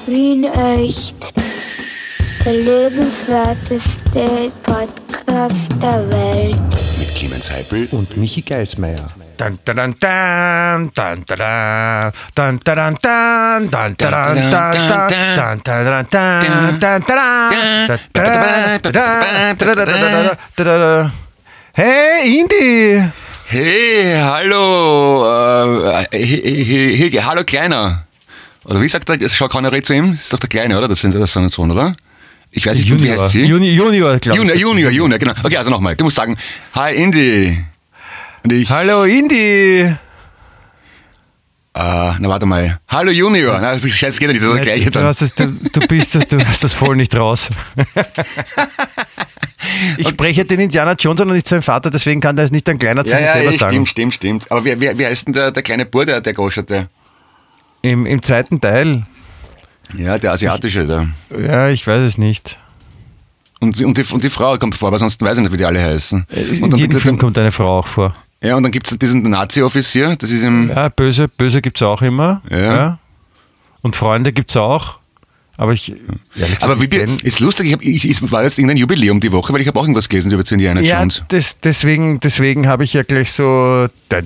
Wien echt. Der lebenswerteste Podcast der Welt. Mit Clemens Heipel und Michi Geismeier. Hey, Indi! Hey, hallo! Hallo, Kleiner! Oder wie sagt er? Schau keiner zu ihm? Das ist doch der Kleine, oder? Das sind das so, oder? Ich weiß nicht, wie heißt sie? Junior, glaube ich. Junior, genau. Okay, also nochmal. Du musst sagen, hi, Indi. Und ich, hallo, Indi! na warte mal. Hallo, Junior. Na, scheiße, geht ja nicht, das ist das Gleiche dann. Du hast das voll nicht raus. Ich spreche den Indiana Jones und nicht sein Vater, deswegen kann der es nicht ein Kleiner zu sich selber sagen. Stimmt. Aber wie heißt denn der kleine Bur, der Goscherte? Im zweiten Teil. Ja, der asiatische da. Ja, ich weiß es nicht. Und die Frau kommt vor, aber sonst weiß ich nicht, wie die alle heißen. In jedem Film kommt eine Frau auch vor. Ja, und dann gibt es diesen Nazi-Offizier, das ist im... Ja, Böse gibt es auch immer. Ja. Und Freunde gibt es auch. Aber ist lustig, es war jetzt irgendein Jubiläum die Woche, weil ich habe auch irgendwas gelesen über Indiana Jones. Ja, deswegen habe ich ja gleich so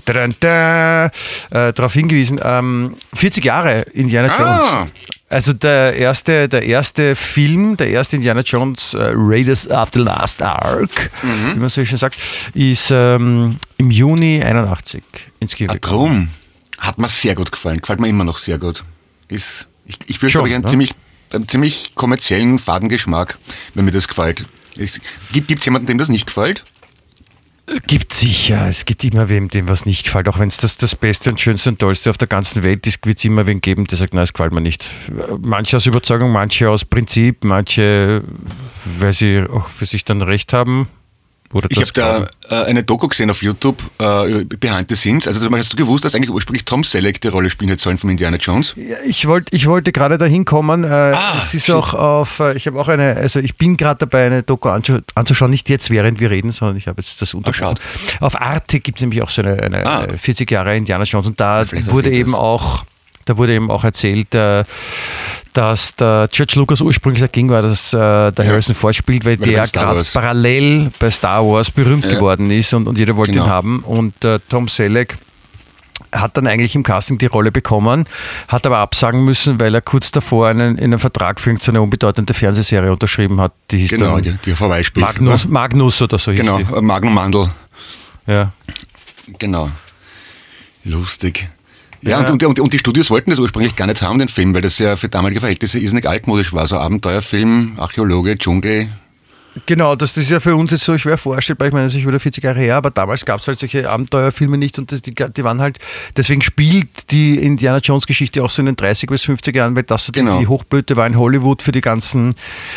darauf hingewiesen. 40 Jahre Indiana Jones. Also der erste Film, der erste Indiana Jones, Raiders of the Lost Ark, wie man so schön sagt, ist im Juni 81 ins Kino gekommen. Drum. Hat mir sehr gut gefallen. Gefällt mir immer noch sehr gut. Ich würde, glaube ich, einen ziemlich kommerziellen Fadengeschmack, wenn mir das gefällt. Gibt es jemanden, dem das nicht gefällt? Gibt sicher. Es gibt immer wem, dem was nicht gefällt. Auch wenn es das Beste und Schönste und Tollste auf der ganzen Welt ist, wird es immer wen geben, der sagt, nein, es gefällt mir nicht. Manche aus Überzeugung, manche aus Prinzip, manche, weil sie auch für sich dann recht haben. Ich habe da eine Doku gesehen auf YouTube, Behind the Scenes. Also hast du gewusst, dass eigentlich ursprünglich Tom Selleck die Rolle spielen hätte sollen von Indiana Jones? Ja, ich wollte gerade dahin kommen. Es ist auch auf, ich habe auch ich bin gerade dabei, eine Doku anzuschauen, nicht jetzt, während wir reden, sondern ich habe jetzt das unterschaut. Auf Arte gibt es nämlich auch so eine 40 Jahre Indiana Jones und da wurde eben auch erzählt, dass der George Lucas ursprünglich dagegen war, dass der Harrison Ford spielt, weil der gerade parallel bei Star Wars berühmt geworden ist und jeder wollte ihn haben. Und Tom Selleck hat dann eigentlich im Casting die Rolle bekommen, hat aber absagen müssen, weil er kurz davor in einem Vertrag für so eine unbedeutende Fernsehserie unterschrieben hat. Die hieß dann die vorbei spielt. Magnus oder so hieß die. Genau, Magnum Mandel. Ja. Genau. Lustig. Ja, und die Studios wollten das ursprünglich gar nicht haben, den Film, weil das ja für damalige Verhältnisse irrsinnig altmodisch war. So Abenteuerfilm, Archäologe, Dschungel. Genau, das ist ja für uns jetzt so schwer vorstellbar. Ich meine, das ist wieder 40 Jahre her, aber damals gab es halt solche Abenteuerfilme nicht und die waren halt, deswegen spielt die Indiana Jones Geschichte auch so in den 30 bis 50 Jahren, weil das so die Hochblüte war in Hollywood für die ganzen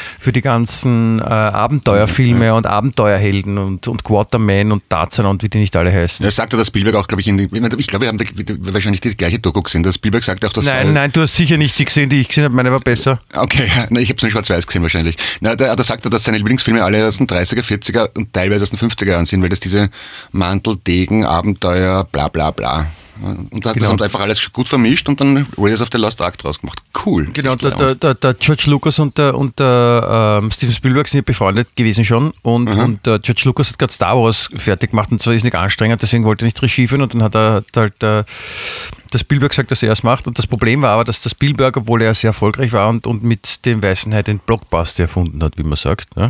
Abenteuerfilme und Abenteuerhelden und Quarterman und Tarzan und wie die nicht alle heißen. Ja, sagte das Spielberg auch, glaube ich, ich glaube, wir haben wahrscheinlich die gleiche Doku gesehen. Das Spielberg sagt auch, dass... Nein, du hast sicher nicht die gesehen, die ich gesehen habe, meine war besser. Okay, ich habe es nur schwarz-weiß gesehen wahrscheinlich. Da sagt er, dass seine Lieblingsfilme alle aus den 30er, 40er und teilweise aus den 50er Jahren sind, weil das diese Mantel, Degen, Abenteuer, bla bla bla. Und da hat das einfach alles gut vermischt und dann Raiders of the Lost Ark draus gemacht. Cool. Genau, der George Lucas und der Steven Spielberg sind ja befreundet gewesen schon und der George Lucas hat gerade Star Wars fertig gemacht und zwar ist nicht anstrengend, deswegen wollte er nicht Regie führen und dann hat der Spielberg gesagt, dass er es macht und das Problem war aber, dass der Spielberg, obwohl er sehr erfolgreich war und mit dem Weißen Hai den Blockbuster erfunden hat, wie man sagt, ne?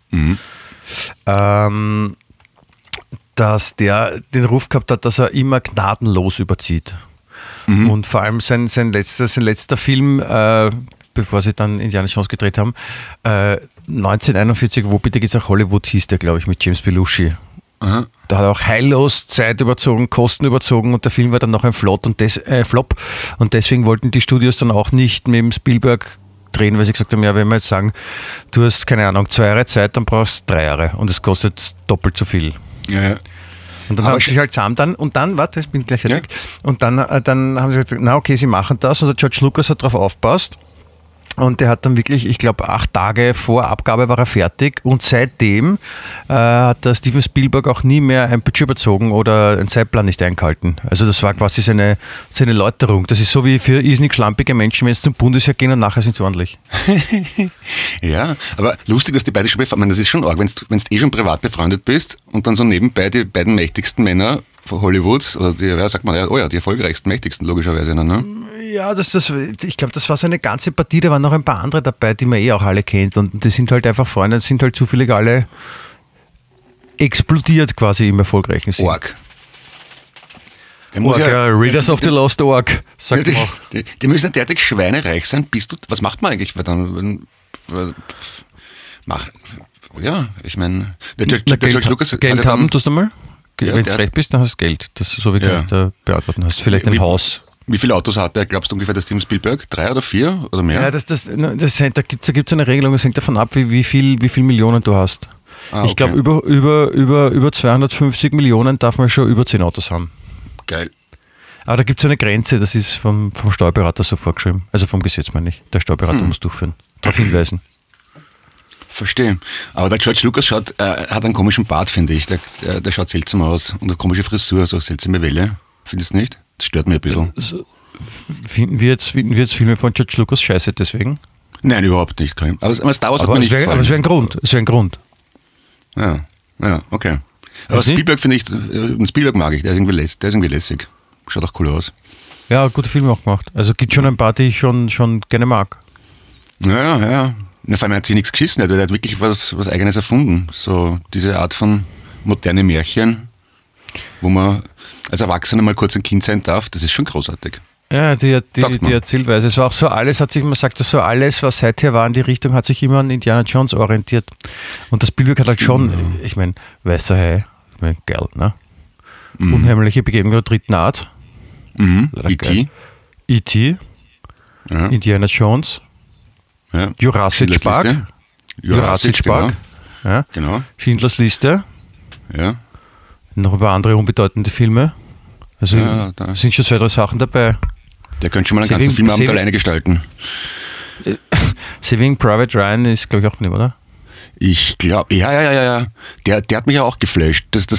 Dass der den Ruf gehabt hat, dass er immer gnadenlos überzieht. Und vor allem sein letzter Film, bevor sie dann Indiana Jones gedreht haben, 1941, wo bitte geht's nach Hollywood, hieß der, glaube ich, mit James Belushi. Da hat er auch heillos Zeit überzogen, Kosten überzogen und der Film war dann noch ein Flop und deswegen wollten die Studios dann auch nicht mit dem Spielberg drehen, weil sie gesagt haben, ja, wenn wir jetzt sagen, du hast, keine Ahnung, 2 Jahre Zeit, dann brauchst du 3 Jahre und es kostet doppelt so viel. Ja. Und dann haben sie sich halt zusammen warte, ich bin gleich fertig. Und dann haben sie gesagt, na okay, sie machen das und der George Lucas hat darauf aufgepasst Und der hat dann wirklich, ich glaube, 8 Tage vor Abgabe war er fertig und seitdem hat der Steven Spielberg auch nie mehr ein Budget überzogen oder einen Zeitplan nicht eingehalten. Also das war quasi seine Läuterung. Das ist so wie für irrsinnig schlampige Menschen, wenn sie zum Bundesheer gehen und nachher sind sie ordentlich. Ja, aber lustig, dass die beide schon befreundet sind. Das ist schon arg, wenn du schon privat befreundet bist und dann so nebenbei die beiden mächtigsten Männer Hollywoods, oder die erfolgreichsten, mächtigsten logischerweise. Ne? Ja, ich glaube, das war so eine ganze Partie, da waren noch ein paar andere dabei, die man auch alle kennt und die sind halt einfach Freunde, sind halt zufällig alle explodiert quasi im erfolgreichen Sinn. Org. Readers of the Lost Org, sagt man auch. Die müssen ja derartig schweinereich sein. Was macht man eigentlich? Ich meine, George Lucas Geld haben, tust du mal? Wenn du recht bist, dann hast du Geld. Das ist so wie du da beantworten hast. Vielleicht ein Haus. Wie viele Autos hat er, glaubst du ungefähr, der Steven Spielberg? 3 oder 4 oder mehr? Ja, da gibt es eine Regelung, das hängt davon ab, wie viel Millionen du hast. Okay. Ich glaube, über 250 Millionen darf man schon über 10 Autos haben. Geil. Aber da gibt es eine Grenze, das ist vom Steuerberater so vorgeschrieben. Also vom Gesetz meine ich. Der Steuerberater muss durchführen. Darauf hinweisen. Verstehe. Aber der George Lucas hat einen komischen Bart, finde ich. Der schaut seltsam aus. Und eine komische Frisur, so eine seltsame Welle. Findest du nicht? Das stört mich ein bisschen. Finden wir jetzt Filme von George Lucas scheiße deswegen? Nein, überhaupt nicht. Aber Star Wars hat mir nicht gefallen. Aber es wäre ein Grund. Ja, okay. Aber Spielberg finde ich, Spielberg mag ich, der ist irgendwie lässig. Schaut auch cool aus. Ja, gute Filme auch gemacht. Also gibt schon ein paar, die ich schon gerne mag. Ja. Vor allem hat sich nichts geschissen, der hat wirklich was Eigenes erfunden. So diese Art von moderne Märchen, wo man als Erwachsener mal kurz ein Kind sein darf, das ist schon großartig. Ja, die Erzählweise. Es war auch so alles, hat sich immer gesagt, dass so alles, was seither war in die Richtung, hat sich immer an Indiana Jones orientiert. Und das Spielberg hat halt schon, ich meine, Weißer Hai, geil, ne? Unheimliche Begegnung der dritten Art. E.T. Ja. Indiana Jones. Ja. Jurassic Park. Genau. Schindlers Liste. Ja. Noch ein paar andere unbedeutende Filme. Also sind schon 2, 3 Sachen dabei. Der könnte schon mal einen ganzen Filmabend alleine gestalten. Saving Private Ryan ist, glaube ich, auch nicht, oder? Ich glaube, ja. Der hat mich ja auch geflasht. Da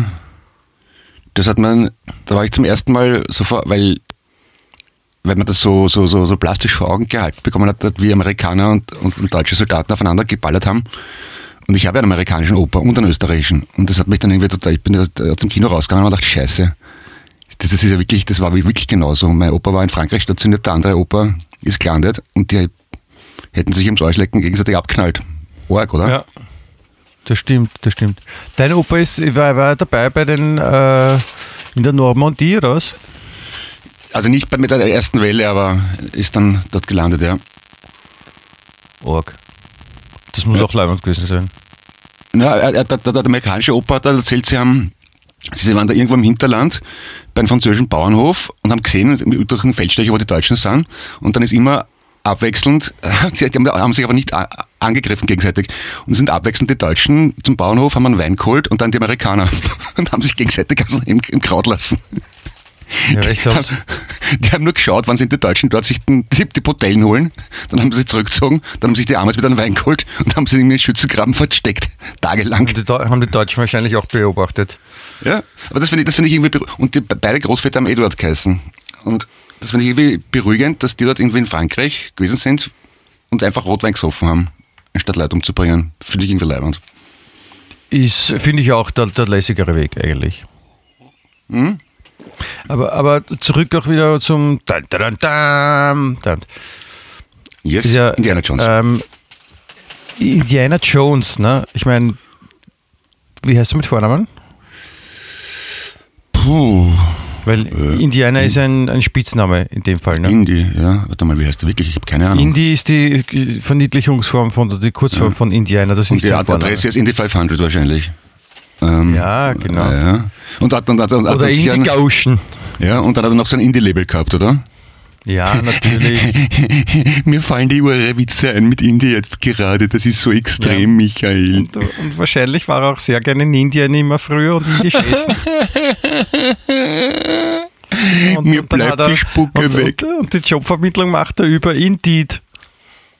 war ich zum ersten Mal so weil man das so plastisch vor Augen gehalten bekommen hat, wie Amerikaner und deutsche Soldaten aufeinander geballert haben. Und ich habe ja einen amerikanischen Opa und einen österreichischen. Und das hat mich dann irgendwie total, ich bin aus dem Kino rausgegangen und dachte, scheiße, das war wirklich genauso. Mein Opa war in Frankreich stationiert, der andere Opa ist gelandet und die hätten sich ums Arschlecken gegenseitig abknallt. Arg, oder? Ja, das stimmt. Dein Opa war dabei bei den in der Normandie, oder was? Also nicht mit der ersten Welle, aber ist dann dort gelandet, ja. Arg. Das muss auch leibend gewesen sein. Ja, der amerikanische Opa hat erzählt, sie waren da irgendwo im Hinterland bei einem französischen Bauernhof und haben gesehen, durch einen Feldstecher, wo die Deutschen sind. Und dann ist immer abwechselnd, die haben sich aber nicht angegriffen gegenseitig, und sind abwechselnd die Deutschen zum Bauernhof, haben einen Wein geholt und dann die Amerikaner und haben sich gegenseitig im Kraut lassen. Ja, echt aus. Die haben nur geschaut, wann sind die Deutschen dort sich die Botellen holen, dann haben sie sich zurückgezogen, dann haben sich die Amis wieder einen Wein geholt und haben sie in den Schützengraben versteckt, tagelang. Haben die Deutschen wahrscheinlich auch beobachtet. Ja, aber das finde ich irgendwie und beide Großväter haben Eduard geheißen. Und das finde ich irgendwie beruhigend, dass die dort irgendwie in Frankreich gewesen sind und einfach Rotwein gesoffen haben, anstatt Leute umzubringen. Finde ich irgendwie leibend. Finde ich auch der lässigere Weg eigentlich. Hm? Aber zurück auch wieder zum Yes, ja, Indiana Jones. Indiana Jones, ne? Ich meine, wie heißt du mit Vornamen? Weil Indiana ist ein Spitzname in dem Fall, ne? Indy, ja. Warte mal, wie heißt der wirklich? Ich habe keine Ahnung. Indy ist die Verniedlichungsform die Kurzform von Indiana. Das und die Adresse ist Indy 500 wahrscheinlich. Ja, genau. Ja. Oder Indy Ocean. Ja, und dann hat er noch sein Indie-Label gehabt, oder? Ja, natürlich. Mir fallen die Witze ein mit Indie jetzt gerade, das ist so extrem, ja. Michael. Und wahrscheinlich war er auch sehr gerne in Indien immer früher und indisch essen. Mir bleibt die Spucke weg. Und die Jobvermittlung macht er über Indeed.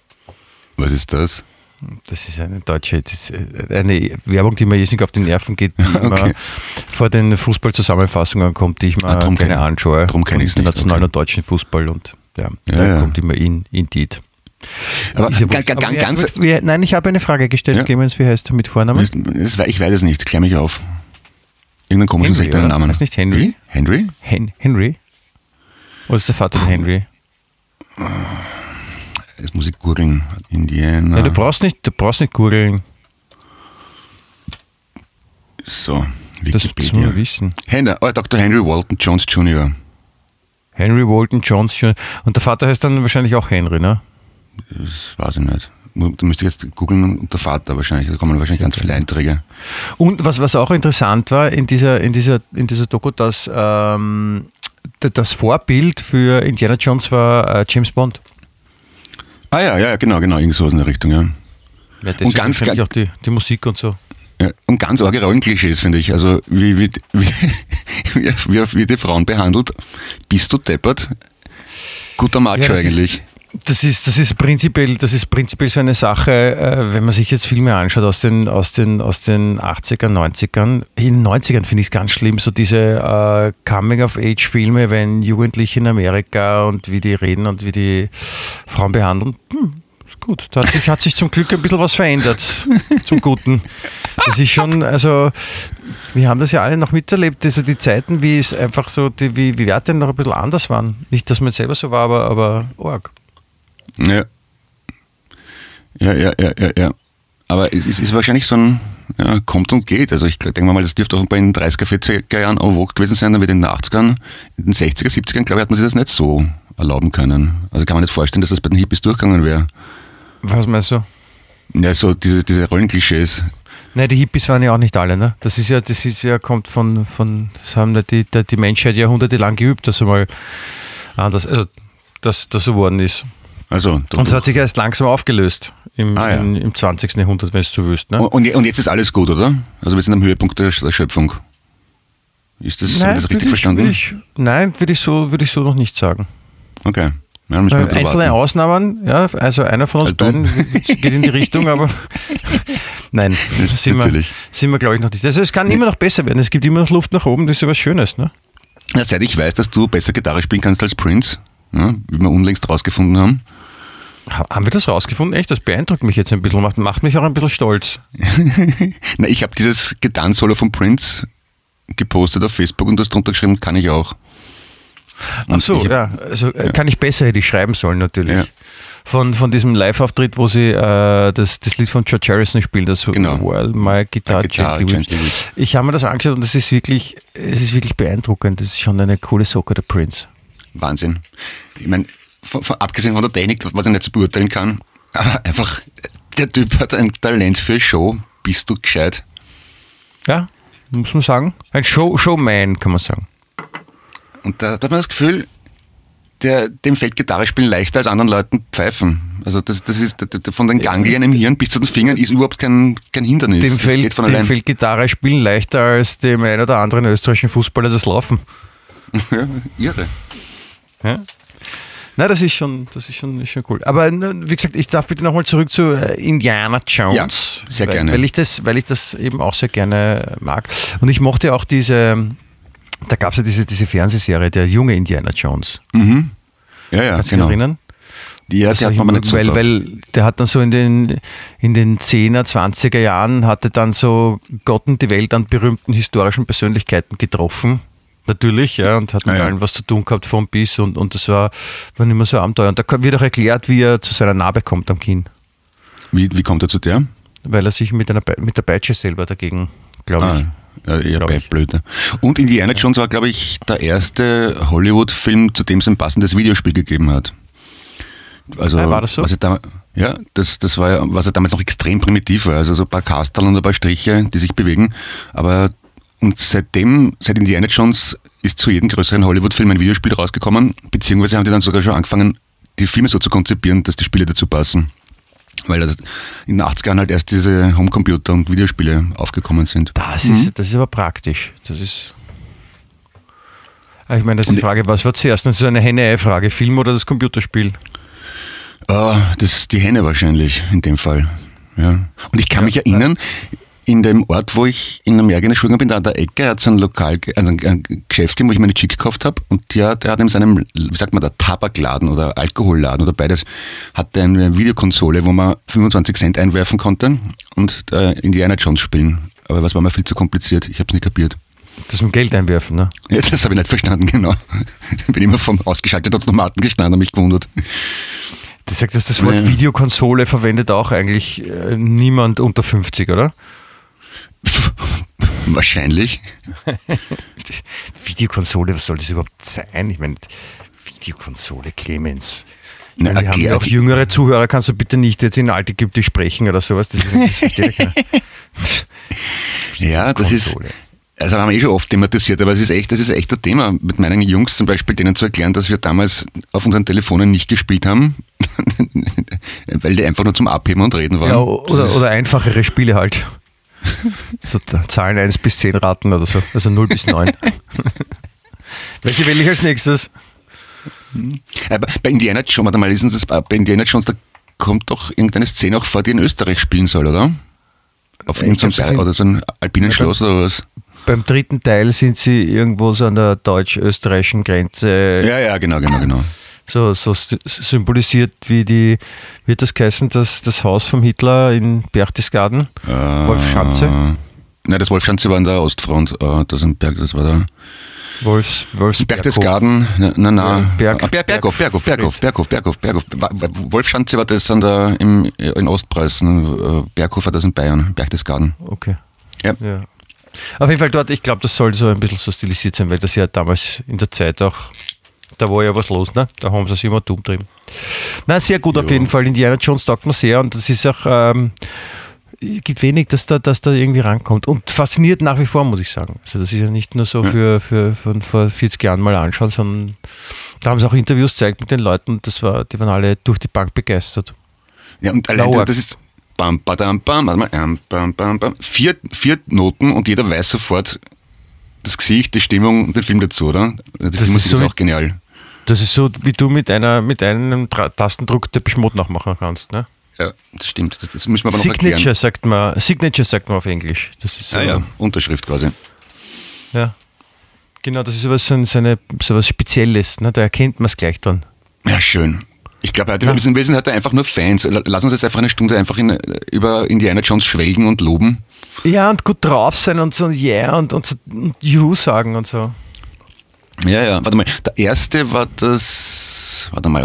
Was ist das? Das ist eine deutsche, eine Werbung, die mir irrsinnig auf die Nerven geht, die immer vor den Fußballzusammenfassungen kommt, die ich mir gerne anschaue. Darum kenne ich es nicht. Nationalen und deutschen Fußball und da kommt immer Indeed. Aber ganz... Nein, ich habe eine Frage gestellt. Clemens, wie heißt du mit Vornamen? Ich weiß es nicht, klär mich auf. Irgendeinen komischen seltenen Namen. Heißt nicht Henry? Henry? Henry? Oder ist der Vater der Henry? Jetzt muss ich googeln. Indiana. Ja, du brauchst nicht googeln. So, Wikipedia. Das müssen wir wissen. Dr. Henry Walton Jones Jr. Henry Walton Jones Jr. Und der Vater heißt dann wahrscheinlich auch Henry, ne? Das weiß ich nicht. Da müsste ich jetzt googeln und der Vater wahrscheinlich. Da kommen wahrscheinlich ganz viele Einträge. Und was auch interessant war in dieser Doku, dass das Vorbild für Indiana Jones war James Bond. Ah ja, genau, irgend sowas in der Richtung, ja. Und ganz auch die Musik und so. Ja, und ganz arge Rollenklischees, finde ich. Also wie die Frauen behandelt. Bist du deppert? Guter Macho eigentlich. Das ist prinzipiell so eine Sache, wenn man sich jetzt Filme anschaut aus den 80ern, 90ern. In den 90ern finde ich es ganz schlimm, so diese Coming-of-Age-Filme, wenn Jugendliche in Amerika und wie die reden und wie die Frauen behandeln. Ist gut. Da hat sich zum Glück ein bisschen was verändert. Zum Guten. Das ist schon, also wir haben das ja alle noch miterlebt, also die Zeiten, wie es einfach so, wie Werte noch ein bisschen anders waren. Nicht, dass man jetzt selber so war, aber arg. Ja. Aber es ist wahrscheinlich so ein kommt und geht. Also ich denke mal, das dürfte auch bei den 30er, 40er Jahren en vogue gewesen sein, dann wird in den 80ern, in den 60er, 70ern, glaube ich, hat man sich das nicht so erlauben können. Also kann man nicht vorstellen, dass das bei den Hippies durchgegangen wäre. Was meinst du? Ja, so diese Rollenklischees. Nein, die Hippies waren ja auch nicht alle, ne? Das ist ja kommt von das haben die Menschheit jahrhundertelang geübt, dass einmal anders, also dass das so geworden ist. Also, und es hat sich erst langsam aufgelöst im 20. Jahrhundert, wenn es so wüsst. Ne? Und jetzt ist alles gut, oder? Also wir sind am Höhepunkt der Schöpfung. Ist das, habe ich das richtig verstanden? Würde ich so noch nicht sagen. Okay. Ja, einzelne Ausnahmen, ja, also einer von uns beiden geht in die Richtung, aber nein, sind wir glaube ich noch nicht. Also es kann immer noch besser werden, es gibt immer noch Luft nach oben, das ist ja was Schönes. Ne? Ja, seit ich weiß, dass du besser Gitarre spielen kannst als Prince, ja, wie wir unlängst rausgefunden haben. Haben wir das rausgefunden? Echt? Das beeindruckt mich jetzt ein bisschen, macht mich auch ein bisschen stolz. Na, ich habe dieses Gitarren-Solo von Prince gepostet auf Facebook und du hast drunter geschrieben, kann ich auch. Und ach so, kann ich besser, hätte ich schreiben sollen natürlich. Ja. Von diesem Live-Auftritt, wo sie das Lied von George Harrison spielen, das genau. While My Guitar Gently Weeps. Ich habe mir das angeschaut und es ist wirklich beeindruckend. Das ist schon eine coole Socke, der Prince. Wahnsinn. Ich meine, abgesehen von der Technik, was ich nicht so beurteilen kann, aber einfach, der Typ hat ein Talent für Show. Bist du gescheit? Ja, muss man sagen. Ein Showman, kann man sagen. Und da hat man das Gefühl, dem fällt Gitarre spielen leichter als anderen Leuten pfeifen. Also das ist von den Ganglien im Hirn bis zu den Fingern ist überhaupt kein Hindernis. Dem fällt Gitarre spielen leichter als dem einen oder anderen österreichischen Fußballer das Laufen. Ja, irre. Ja. Nein, das ist schon cool. Aber wie gesagt, ich darf bitte nochmal zurück zu Indiana Jones. Ja, sehr gerne. Weil ich das eben auch sehr gerne mag. Und ich mochte auch da gab es ja diese Fernsehserie, der junge Indiana Jones. Mhm. Ja, kannst du genau. dich erinnern? Ja, die hat man nicht so weil der hat dann so in den 10er, 20er Jahren hatte dann so Gott und die Welt an berühmten historischen Persönlichkeiten getroffen. Natürlich, ja, und hat mit allen was zu tun gehabt von bis und das war nicht mehr so ein Abenteuer. Und da wird auch erklärt, wie er zu seiner Narbe kommt am Kinn. Wie kommt er zu der? Weil er sich mit der Peitsche selber dagegen, glaube ich. Ja, blöd. Und Indiana Jones war, glaube ich, der erste Hollywood-Film, zu dem es ein passendes Videospiel gegeben hat. Also, war das so? Das war ja, was ja damals noch extrem primitiv war. Also so ein paar Kasteln und ein paar Striche, die sich bewegen. Und seit Indiana Jones ist zu jedem größeren Hollywood-Film ein Videospiel rausgekommen, beziehungsweise haben die dann sogar schon angefangen, die Filme so zu konzipieren, dass die Spiele dazu passen. Weil in den 80ern halt erst diese Homecomputer und Videospiele aufgekommen sind. Das ist aber praktisch. Ich meine, das ist die Frage, was war zuerst? Das ist eine Henne-Ei-Frage, Film oder das Computerspiel? Die Henne wahrscheinlich in dem Fall. Ja. Und ich kann mich erinnern, in dem Ort, wo ich in Amerika in der Schule bin, da an der Ecke, hat es ein ein Geschäft gegeben, wo ich meine Chick gekauft habe. Und der hat in seinem, wie sagt man da, Tabakladen oder Alkoholladen oder beides, hatte eine Videokonsole, wo man 25 Cent einwerfen konnte und Indiana Jones spielen. Aber was war mir viel zu kompliziert. Ich habe es nicht kapiert. Das mit Geld einwerfen, ne? Ja, das habe ich nicht verstanden, genau. Ich bin immer vom ausgeschalteten Automaten gestanden und mich gewundert. Das sagt, dass das Wort Videokonsole verwendet auch eigentlich niemand unter 50, oder? Wahrscheinlich. Videokonsole, was soll das überhaupt sein? Ich meine, Videokonsole, Clemens. Na, wir haben ja auch jüngere Zuhörer, kannst du bitte nicht jetzt in Altägyptisch sprechen oder sowas? Das versteht ja keiner. Ja, das ist, also haben wir schon oft thematisiert, aber das ist echt ein Thema. Mit meinen Jungs zum Beispiel, denen zu erklären, dass wir damals auf unseren Telefonen nicht gespielt haben, weil die einfach nur zum Abheben und Reden waren. Ja, oder einfachere Spiele halt. So Zahlen 1 bis 10 raten oder so, also 0 bis 9. Welche wähle ich als nächstes? Aber bei Indiana Jones, warte mal, bei Indiana Jones, da kommt doch irgendeine Szene auch vor, die in Österreich spielen soll, oder? Auf irgendeinem oder so ein alpinen Schloss oder was? Beim 3. Teil sind sie irgendwo so an der deutsch-österreichischen Grenze. Ja, genau. So symbolisiert wird das geheißen, das Haus vom Hitler in Berchtesgaden? Wolfschanze? Nein, das Wolfschanze war an der Ostfront. Das war der Berchtesgaden, Berghof. Wolfschanze war das in Ostpreußen, Berghof war das in Bayern, Berchtesgaden. Okay. Ja. Auf jeden Fall dort, ich glaube, das soll so ein bisschen so stilisiert sein, weil das ja damals in der Zeit auch, da war ja was los, ne? Da haben sie es immer dumm drin. Na, sehr gut auf jeden Fall. Indiana Jones taugt mir sehr und das ist auch, gibt wenig, dass da irgendwie rankommt. Und fasziniert nach wie vor, muss ich sagen. Also das ist ja nicht nur so für vor 40 Jahren mal anschauen, sondern da haben sie auch Interviews gezeigt mit den Leuten und die waren alle durch die Bank begeistert. Ja, und allein das ist bam, badam, bam, bam, bam, bam. Vier Noten und jeder weiß sofort das Gesicht, die Stimmung und den Film dazu, oder? Die Filmmusik ist auch genial. Das ist so, wie du mit einem Tastendruck Depeche Mode nachmachen kannst, ne? Ja, das stimmt. Das müssen wir aber noch Signature erklären. Signature sagt man auf Englisch. Das ist so, Unterschrift quasi. Ja, genau, das ist so was Spezielles, ne? Da erkennt man es gleich dran. Ja, schön. Ich glaube, wir sind heute einfach nur Fans. Lass uns jetzt einfach eine Stunde einfach über Indiana Jones schwelgen und loben. Ja, und gut drauf sein und so und so Juhu sagen und so. Ja, warte mal. Der erste war das. Warte mal.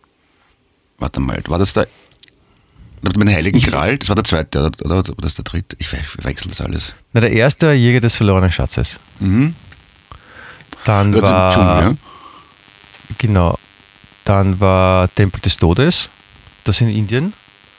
War das der. Mit dem Heiligen Gral? Das war der zweite, oder war das der dritte? Ich wechsle das alles. Na, der erste war Jäger des verlorenen Schatzes. Mhm. Dann das war. Dschungel, ja? Genau. Dann war Tempel des Todes. Das in Indien.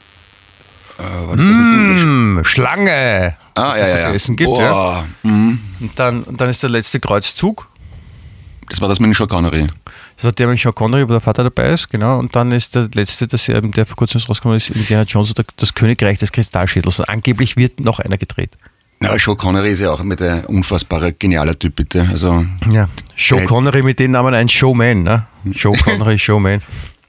War das mit Schlange! Ja. Essen gibt, ja. Und dann ist der letzte Kreuzzug. Das war das mit dem Sean Connery. Das hat der mit Sean Connery, wo der Vater dabei ist, genau. Und dann ist der letzte, der vor kurzem rausgekommen ist, Indiana Jones, das Königreich des Kristallschädels. Und angeblich wird noch einer gedreht. Aber Sean Connery ist ja auch mit ein unfassbarer, genialer Typ, bitte. Also, ja, Sean Connery mit dem Namen ein Showman, ne? Sean Connery, Showman.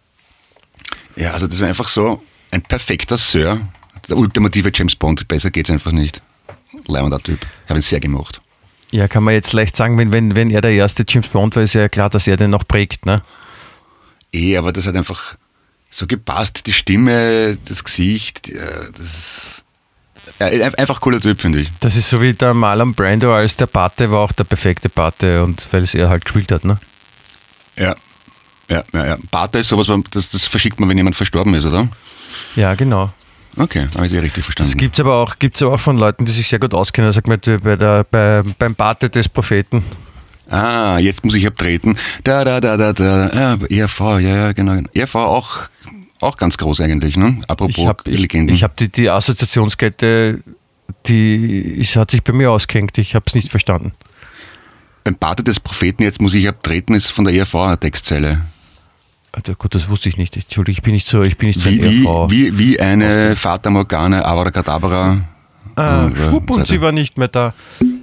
Ja, also das war einfach so ein perfekter Sir. Der ultimative James Bond. Besser geht's einfach nicht. Leibender Typ. Ich habe ihn sehr gemocht. Ja, kann man jetzt leicht sagen, wenn er der erste James Bond war, ist ja klar, dass er den noch prägt, ne? Aber das hat einfach so gepasst. Die Stimme, das Gesicht, das ist einfach cooler Typ, finde ich. Das ist so wie der Marlon Brando als der Pate, war auch der perfekte Pate und weil es er halt gespielt hat, ne? Ja. Pate ist sowas, das verschickt man, wenn jemand verstorben ist, oder? Ja, genau. Okay, habe ich richtig verstanden. Das gibt es aber auch von Leuten, die sich sehr gut auskennen. Da sagt man beim Pate des Propheten. Jetzt muss ich abtreten. ERV, ja, genau. ERV auch ganz groß eigentlich, ne? Apropos Legenden. Ich habe die Assoziationskette, hat sich bei mir ausgehängt. Ich habe es nicht verstanden. Beim Pate des Propheten, jetzt muss ich abtreten, ist von der ERV eine Textzeile. Also gut, das wusste ich nicht. Entschuldigung, ich bin nicht so wie eine Fata Morgana, Abracadabra. Und sie war nicht mehr da.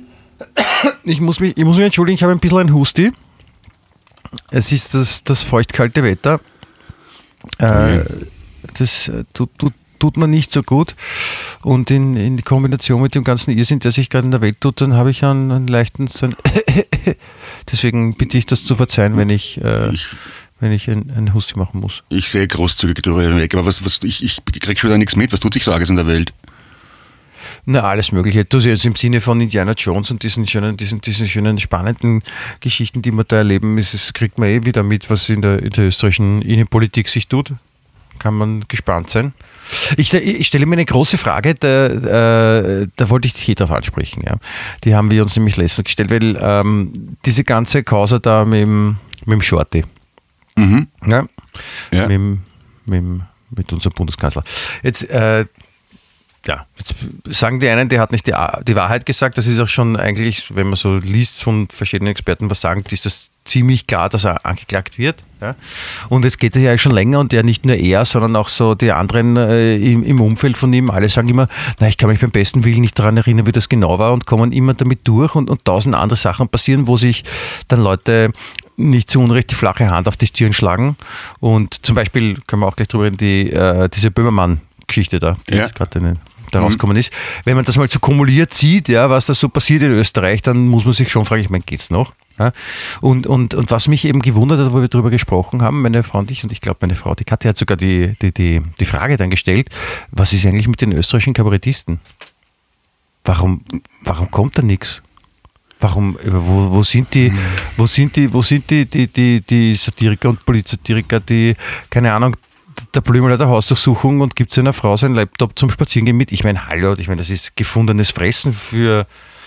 Ich muss mich entschuldigen, ich habe ein bisschen ein Husti. Es ist das feuchtkalte Wetter. das tut man nicht so gut. Und in Kombination mit dem ganzen Irrsinn, der sich gerade in der Welt tut, dann habe ich einen leichten deswegen bitte ich das zu verzeihen, wenn ich ein Husti machen muss. Ich sehe großzügig drüber hinweg, aber ich kriege schon wieder nichts mit. Was tut sich so Arges in der Welt? Na, alles Mögliche. Du jetzt im Sinne von Indiana Jones und diesen schönen, spannenden Geschichten, die wir da erleben, kriegt man wieder mit, was in der österreichischen Innenpolitik sich tut. Kann man gespannt sein. Ich stelle mir eine große Frage, da wollte ich dich hier drauf ansprechen. Ja. Die haben wir uns nämlich letztens gestellt, weil diese ganze Causa da mit dem Shorty, ja. Mit unserem Bundeskanzler. Jetzt sagen die einen, der hat nicht die Wahrheit gesagt. Das ist auch schon eigentlich, wenn man so liest von verschiedenen Experten, was sagen, ist das ziemlich klar, dass er angeklagt wird. Ja? Und jetzt geht es ja schon länger und nicht nur er, sondern auch so die anderen im Umfeld von ihm, alle sagen immer, ich kann mich beim besten Willen nicht daran erinnern, wie das genau war und kommen immer damit durch und tausend andere Sachen passieren, wo sich dann Leute nicht zu Unrecht die flache Hand auf die Stirn schlagen. Und zum Beispiel, können wir auch gleich drüber reden, diese Böhmermann-Geschichte da, die jetzt gerade da rausgekommen ist. Wenn man das mal so kumuliert sieht, ja, was da so passiert in Österreich, dann muss man sich schon fragen, ich meine, geht's noch? Ja? Und was mich eben gewundert hat, wo wir darüber gesprochen haben, meine Frau und ich glaube meine Frau, die Katja hat sogar die Frage dann gestellt, was ist eigentlich mit den österreichischen Kabarettisten? Warum kommt da nichts? Wo sind die Satiriker und Polizatiriker, die, keine Ahnung, der Blümel hat eine Hausdurchsuchung und gibt seiner Frau seinen Laptop zum Spazierengehen mit. Ich meine, hallo, das ist gefundenes Fressen für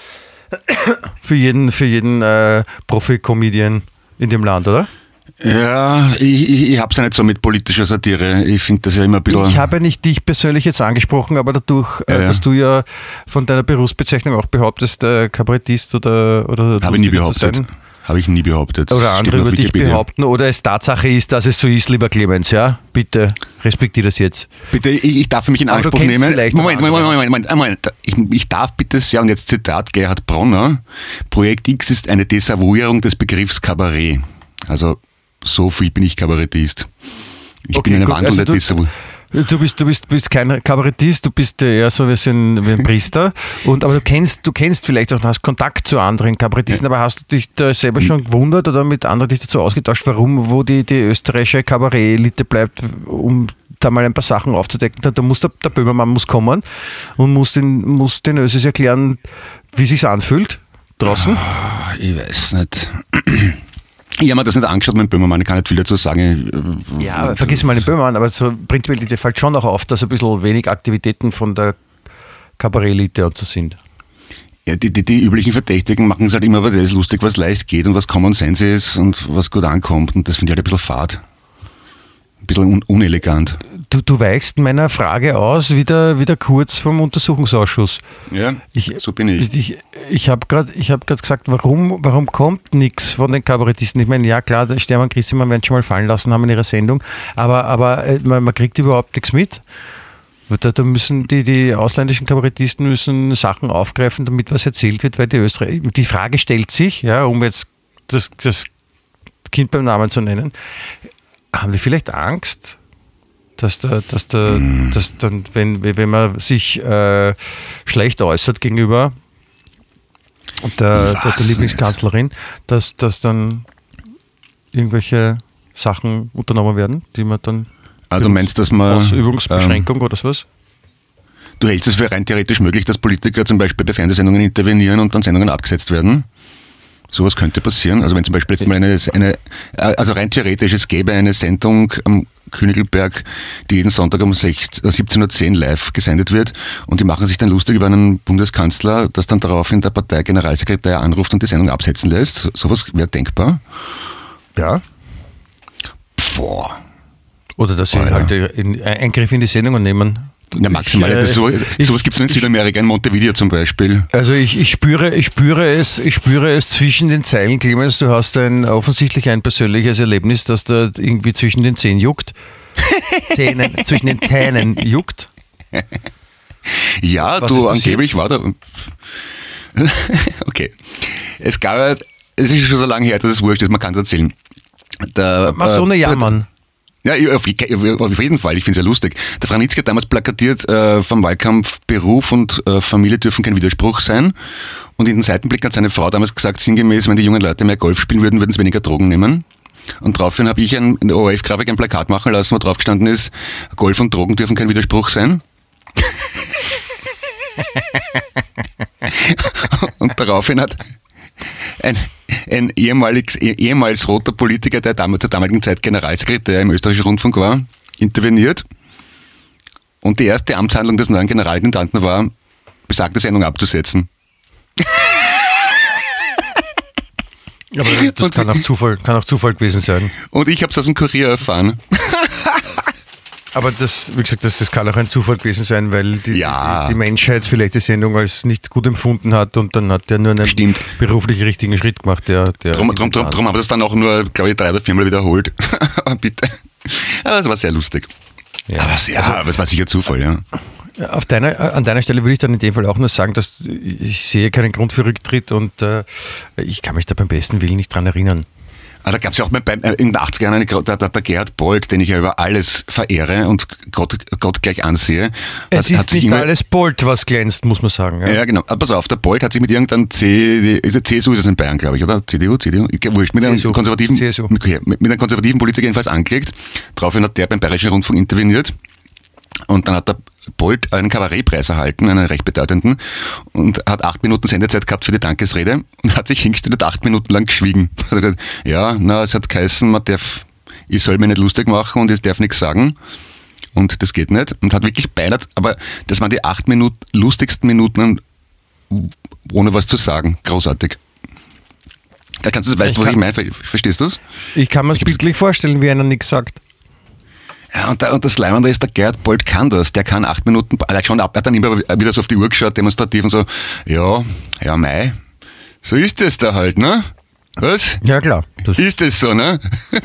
jeden Profi-Comedian in dem Land, oder? Ja, ich habe es ja nicht so mit politischer Satire. Ich finde das ja immer ein bisschen... Ich habe ja nicht dich persönlich jetzt angesprochen, aber dadurch, dass du ja von deiner Berufsbezeichnung auch behauptest, Kabarettist oder habe ich nie behauptet. Habe ich nie behauptet. Oder andere über dich behaupten. Oder es Tatsache ist, dass es so ist, lieber Clemens. Ja, bitte respektiere das jetzt. Bitte, ich darf für mich in Anspruch nehmen. Moment. Ich darf bitte, ja, und jetzt Zitat Gerhard Bronner. Projekt X ist eine Desavouierung des Begriffs Kabarett. Also so viel bin ich Kabarettist. Ich bin eine wandelnde Desavouierung. Du bist kein Kabarettist, du bist eher so wie ein Priester. Aber du kennst vielleicht auch, hast Kontakt zu anderen Kabarettisten, aber hast du dich da selber schon gewundert oder mit anderen dich dazu ausgetauscht, wo die österreichische Kabarett-Elite bleibt, um da mal ein paar Sachen aufzudecken? Der Böhmermann muss kommen und muss den Ösis erklären, wie sich's anfühlt draußen. Ich weiß nicht. Ich habe mir das nicht angeschaut mit dem Böhmermann, ich kann nicht viel dazu sagen. Ja, vergiss mal den Böhmermann, aber so prinzipiell, dir fällt schon auch auf, dass ein bisschen wenig Aktivitäten von der Kabarett-Elite und so sind. Ja, die üblichen Verdächtigen machen es halt immer, aber das ist lustig, was leicht geht und was Common Sense ist und was gut ankommt. Und das finde ich halt ein bisschen fad. Ein bisschen unelegant. Du weichst meiner Frage aus, wieder kurz vom Untersuchungsausschuss. Ja, so bin ich. Ich habe gerade gesagt, warum kommt nichts von den Kabarettisten? Ich meine, ja klar, der Stermann und Christimann werden schon mal fallen lassen haben in ihrer Sendung, aber man kriegt überhaupt nichts mit. Da müssen die ausländischen Kabarettisten müssen Sachen aufgreifen, damit was erzählt wird, weil die Frage stellt sich, ja, um jetzt das Kind beim Namen zu nennen, haben die vielleicht Angst, dass dann, wenn man sich schlecht äußert gegenüber der Lieblingskanzlerin, dass dann irgendwelche Sachen unternommen werden, die man dann du meinst, dass man Ausübungsbeschränkung oder sowas? Du hältst es für rein theoretisch möglich, dass Politiker zum Beispiel bei Fernsehsendungen intervenieren und dann Sendungen abgesetzt werden? Sowas könnte passieren. Also wenn zum Beispiel jetzt mal also rein theoretisch, es gäbe eine Sendung am Königelberg, die jeden Sonntag um 17.10 Uhr live gesendet wird und die machen sich dann lustig über einen Bundeskanzler, das dann daraufhin der Parteigeneralsekretär anruft und die Sendung absetzen lässt. Sowas wäre denkbar. Ja. Boah. Oder dass sie halt Eingriff in die Sendungen nehmen. Ja, maximal. Sowas gibt es in Südamerika, in Montevideo zum Beispiel. Also ich spüre es zwischen den Zeilen, Clemens, du hast offensichtlich ein persönliches Erlebnis, dass da irgendwie zwischen den Zähnen juckt. Zwischen den Zähnen juckt. Ja, angeblich war da... Okay. Es ist schon so lange her, dass es wurscht ist, man kann es erzählen. Mach so eine Jammern. Ja, auf jeden Fall. Ich finde es ja lustig. Der Franitzky hat damals plakatiert vom Wahlkampf, Beruf und Familie dürfen kein Widerspruch sein. Und in den Seitenblick hat seine Frau damals gesagt, sinngemäß, wenn die jungen Leute mehr Golf spielen würden, würden sie weniger Drogen nehmen. Und daraufhin habe ich in der ORF-Grafik ein Plakat machen lassen, wo drauf gestanden ist, Golf und Drogen dürfen kein Widerspruch sein. Und daraufhin hat ein ehemals roter Politiker, der zur damaligen Zeit Generalsekretär im österreichischen Rundfunk war, interveniert. Und die erste Amtshandlung des neuen Generalintendanten war, besagte Sendung abzusetzen. Aber das kann auch Zufall gewesen sein. Und ich habe es aus dem Kurier erfahren. Aber wie gesagt, das kann auch ein Zufall gewesen sein, weil die Menschheit vielleicht die Sendung als nicht gut empfunden hat und dann hat der nur einen beruflich richtigen Schritt gemacht. Drum haben wir das dann auch nur, glaube ich, 3 oder 4 Mal wiederholt. Bitte. Aber es war sehr lustig. Ja. Aber es war sicher Zufall, ja. An deiner Stelle würde ich dann in dem Fall auch nur sagen, dass ich sehe keinen Grund für Rücktritt und ich kann mich da beim besten Willen nicht dran erinnern. Da gab es ja auch in den 80er Jahren der Gerhard Bolt, den ich ja über alles verehre und Gott gleich ansehe. Es ist nicht alles Bolt, was glänzt, muss man sagen. Ja, genau. Aber pass auf, der Bolt hat sich mit irgendeinem CSU ist es in Bayern, glaube ich, oder? CDU? Wurscht, mit einem konservativen Politiker jedenfalls angelegt. Daraufhin hat der beim Bayerischen Rundfunk interveniert. Und dann hat der Bolt einen Kabarettpreis erhalten, einen recht bedeutenden, und hat 8 Minuten Sendezeit gehabt für die Dankesrede und hat sich hingestellt 8 Minuten lang geschwiegen. Es hat geheißen, ich soll mich nicht lustig machen und ich darf nichts sagen. Und das geht nicht. Und hat wirklich beinahe, aber das waren die 8 lustigsten Minuten, ohne was zu sagen. Großartig. Weißt du, was ich meine? Verstehst du das? Ich kann mir das bildlich vorstellen, wie einer nichts sagt. Ja, und das Leimende ist, der Gerhard Bolt kann das. Der kann 8 Minuten, er hat dann immer wieder so auf die Uhr geschaut, demonstrativ und so, mei, so ist das da halt, ne? Was? Ja, klar. Ist das so, ne?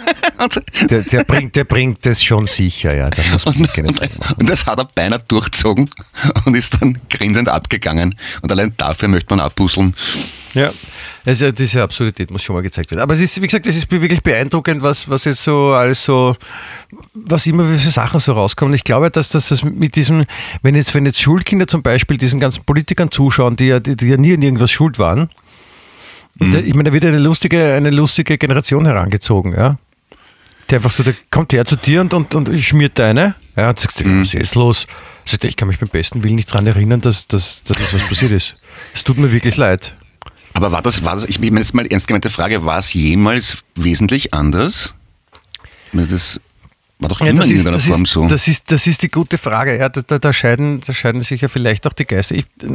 Der bringt das schon sicher, ja. Da muss man keine Sorgen machen. Und das hat er beinahe durchgezogen und ist dann grinsend abgegangen. Und allein dafür möchte man abbusseln. Ja, also diese Absurdität muss schon mal gezeigt werden. Aber es ist, wie gesagt, es ist wirklich beeindruckend, was jetzt so alles so, was immer für Sachen so rauskommen. Ich glaube, dass das mit diesem, wenn jetzt Schulkinder zum Beispiel diesen ganzen Politikern zuschauen, die ja nie in irgendwas schuld waren, ich meine, da wird eine lustige Generation herangezogen, ja. Der einfach so, der kommt her zu dir und schmiert deine, ja, und sagt, was ist jetzt los? Sagt, ich kann mich beim besten Willen nicht daran erinnern, dass was passiert ist. Es tut mir wirklich leid. Aber war das, ich meine jetzt mal ernst gemeinte Frage, war es jemals wesentlich anders? Das war doch immer in irgendeiner Form so. Das ist die gute Frage, ja, da scheiden sich ja vielleicht auch die Geister.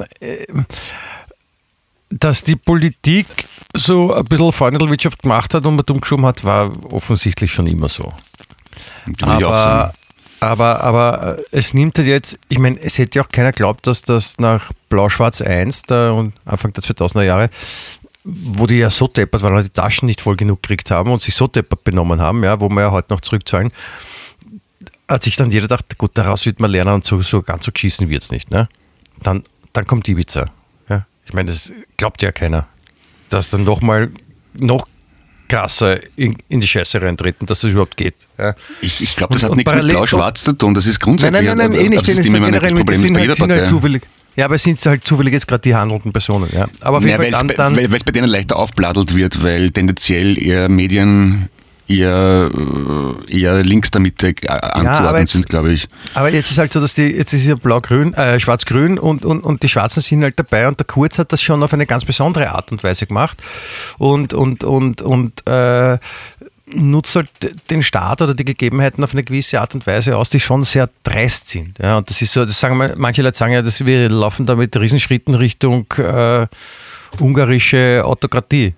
Dass die Politik so ein bisschen Freundelwirtschaft gemacht hat und man dumm geschoben hat, war offensichtlich schon immer so. Aber es nimmt halt jetzt, ich meine, es hätte ja auch keiner geglaubt, dass das nach Blau-Schwarz 1, und Anfang der 2000er Jahre, wo die ja so deppert waren, die Taschen nicht voll genug gekriegt haben und sich so deppert benommen haben, ja, wo wir ja heute noch zurückzahlen, hat sich dann jeder gedacht, gut, daraus wird man lernen und so ganz so geschissen wird es nicht. Ne? Dann kommt Ibiza. Ja? Ich meine, das glaubt ja keiner, dass dann noch krasser in die Scheiße reintreten, dass das überhaupt geht. Ja. Ich glaube, das hat nichts mit Blau-Schwarz zu tun, das ist grundsätzlich nein, nicht. Das Problem ist bei jeder Partei. Zufällig. Ja, aber es sind halt zufällig jetzt gerade die handelnden Personen. Ja. Aber auf jeden Fall weil es bei denen leichter aufbladelt wird, weil tendenziell eher Medien eher links der Mitte anzuordnen sind, glaube ich. Aber jetzt ist halt so, dass jetzt ist ja Blau-Grün, Schwarz-Grün und die Schwarzen sind halt dabei und der Kurz hat das schon auf eine ganz besondere Art und Weise gemacht und nutzt halt den Staat oder die Gegebenheiten auf eine gewisse Art und Weise aus, die schon sehr dreist sind. Ja, und das ist so, manche Leute sagen ja, dass wir laufen da mit Riesenschritten Richtung ungarische Autokratie.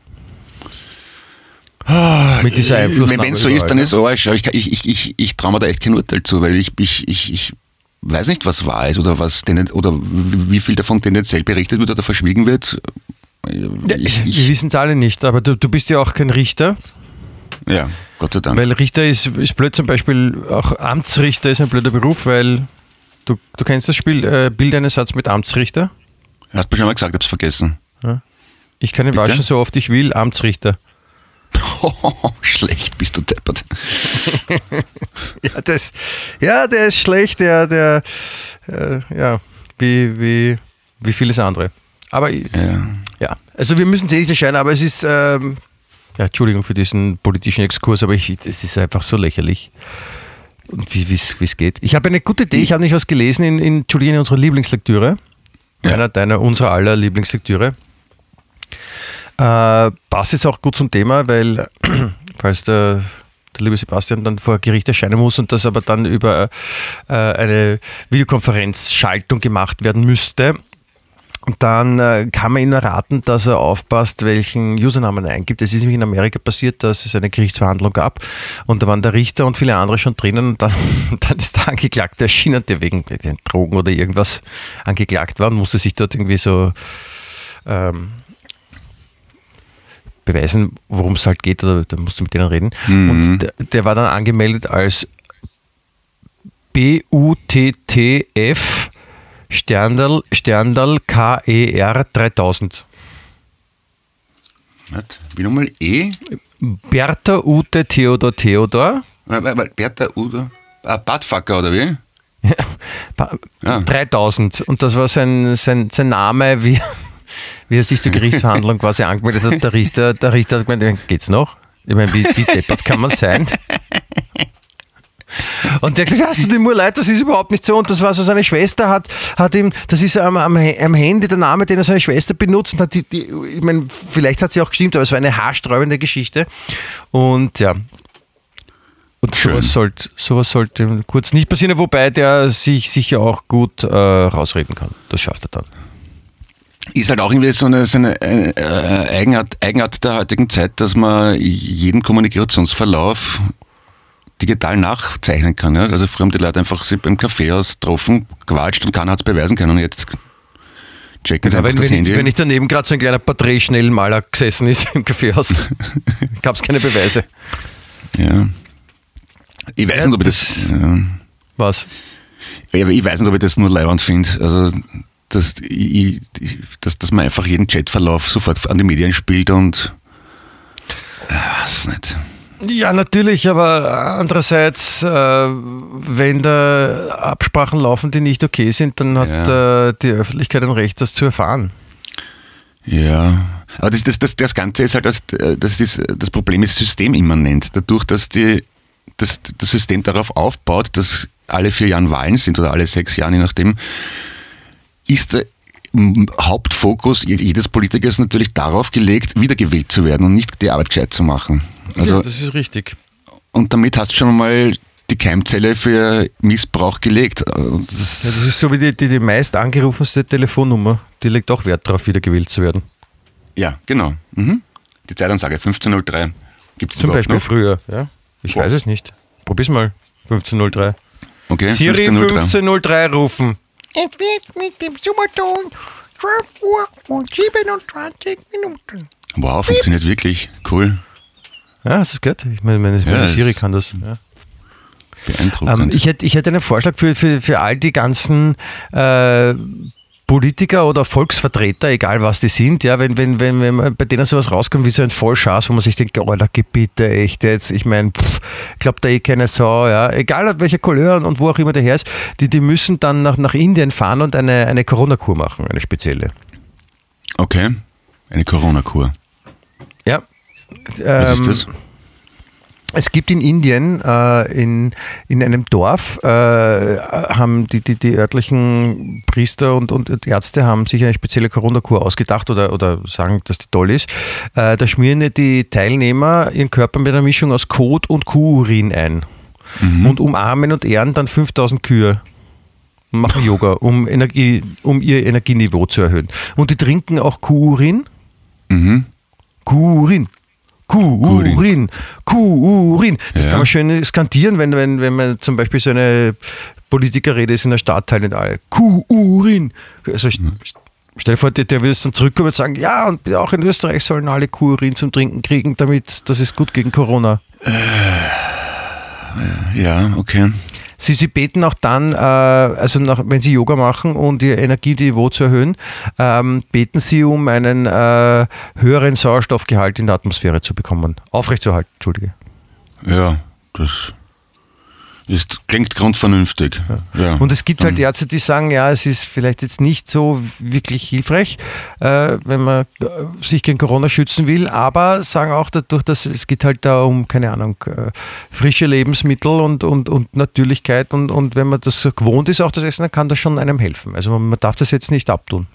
Mit dieser Einflussnahme. Wenn es so ist, dann ist es Arsch. Ich traue mir da echt kein Urteil zu, weil ich weiß nicht, was wahr ist oder wie viel davon tendenziell berichtet wird oder verschwiegen wird. Wir wissen es alle nicht, aber du bist ja auch kein Richter. Ja, Gott sei Dank. Weil Richter ist blöd, zum Beispiel auch Amtsrichter ist ein blöder Beruf, weil du kennst das Spiel, bild einen Satz mit Amtsrichter. Hast du schon mal gesagt, hab's vergessen. Ja. Ich kann ihn waschen so oft ich will, Amtsrichter. Schlecht bist du deppert. Der ist schlecht, wie vieles andere. Aber ja, also wir müssen es nicht erscheinen, aber es ist, Entschuldigung für diesen politischen Exkurs, aber es ist einfach so lächerlich. Und wie es geht. Ich habe eine gute Idee, ich habe nicht was gelesen in unserer Lieblingslektüre, unserer aller Lieblingslektüre. Passt jetzt auch gut zum Thema, weil falls der liebe Sebastian dann vor Gericht erscheinen muss und das aber dann über eine Videokonferenzschaltung gemacht werden müsste, dann kann man ihm raten, dass er aufpasst, welchen Usernamen er eingibt. Es ist nämlich in Amerika passiert, dass es eine Gerichtsverhandlung gab und da waren der Richter und viele andere schon drinnen und dann ist der Angeklagte erschienen, der wegen Drogen oder irgendwas angeklagt war und musste sich dort irgendwie so beweisen, worum es halt geht, oder da musst du mit denen reden. Und der war dann angemeldet als BUTTF Sterndal KER 3000. Wie nochmal? Bertha Ute Theodor. Bertha Ute. Badfucker, oder wie? Ja. 3000. Und das war sein Name, wie er sich zur Gerichtsverhandlung quasi angemeldet hat. Der Richter hat gemeint, geht's noch? Ich meine, wie deppert kann man sein? Und der hat gesagt, hast du dir nur leid, das ist überhaupt nicht so. Und das war so, seine Schwester hat ihm, das ist am Handy der Name, den er seine Schwester benutzt. Und hat ich meine, vielleicht hat sie auch gestimmt, aber es war eine haarsträubende Geschichte. Und ja. Und sowas sollte kurz nicht passieren, wobei der sich sicher auch gut rausreden kann. Das schafft er dann. Ist halt auch irgendwie so eine Eigenart der heutigen Zeit, dass man jeden Kommunikationsverlauf digital nachzeichnen kann. Ja? Also früher haben die Leute einfach sich beim Kaffeehaus getroffen, gewatscht und keiner hat es beweisen können. Und jetzt checken sie einfach das Handy. Wenn ich daneben gerade so ein kleiner Porträtschnellmaler gesessen ist im Kaffeehaus, gab es keine Beweise. Ja. Ich weiß nicht, ob ich das... Was? Ja, aber ich weiß nicht, ob ich das nur leibend finde. Also, dass man einfach jeden Chatverlauf sofort an die Medien spielt und... weiß nicht. Ja, natürlich, aber andererseits, wenn da Absprachen laufen, die nicht okay sind, dann hat die Öffentlichkeit ein Recht, das zu erfahren. Ja, aber das Ganze ist halt, das Problem ist systemimmanent. Dadurch, dass das System darauf aufbaut, dass alle 4 Jahre Wahlen sind oder alle 6 Jahre, je nachdem, ist der Hauptfokus jedes Politikers natürlich darauf gelegt, wiedergewählt zu werden und nicht die Arbeit gescheit zu machen. Also, ja, das ist richtig. Und damit hast du schon mal die Keimzelle für Missbrauch gelegt. Das ist so wie die meist angerufenste Telefonnummer. Die legt auch Wert darauf, wiedergewählt zu werden. Ja, genau. Die Zeitansage 1503. Gibt's zum Beispiel noch? Früher. Ja? Ich weiß es nicht. Probier's mal. 1503. Okay, Siri 1503 rufen. Es wird mit dem Summerton 12 Uhr und 27 Minuten. Wow, funktioniert wirklich. Cool. Ja, hast du es gehört? Ich meine Siri kann das. Ja. Beeindruckend. Ich hätte einen Vorschlag für all die ganzen Politiker oder Volksvertreter, egal was die sind, ja, wenn bei denen sowas rauskommt wie so ein Vollschaß, wo man sich denkt, oh, da bitte echt jetzt, ich meine, glaubt da keine Sau, ja, egal welcher Couleur und wo auch immer der her ist, die müssen dann nach Indien fahren und eine Corona-Kur machen, eine spezielle. Okay, eine Corona-Kur. Ja. Was ist das? Es gibt in Indien, in einem Dorf, haben die örtlichen Priester und Ärzte haben sich eine spezielle Corona-Kur ausgedacht oder sagen, dass die toll ist. Da schmieren die Teilnehmer ihren Körper mit einer Mischung aus Kot und Kuhurin ein und umarmen und ehren dann 5000 Kühe. Und machen Yoga, um ihr Energieniveau zu erhöhen. Und die trinken auch Kuhurin. Kuhurin. Das kann man schön skandieren, wenn man zum Beispiel so eine Politikerrede ist in der Stadtteil und alle Kuhurin. Also stell dir vor, der will es dann zurückkommen und sagen, ja, und auch in Österreich sollen alle Kuhurin zum Trinken kriegen, damit das ist gut gegen Corona. Ja, okay. Sie beten auch dann, wenn Sie Yoga machen und Ihr Energieniveau zu erhöhen, beten Sie um einen höheren Sauerstoffgehalt in der Atmosphäre zu bekommen. Aufrechtzuerhalten, Entschuldige. Ja, das klingt grundvernünftig. Ja. Und es gibt halt Ärzte, die sagen, ja, es ist vielleicht jetzt nicht so wirklich hilfreich, wenn man sich gegen Corona schützen will, aber sagen auch dadurch, dass es geht halt da um, keine Ahnung, frische Lebensmittel und Natürlichkeit und wenn man das so gewohnt ist, auch das Essen, dann kann das schon einem helfen. Also man darf das jetzt nicht abtun.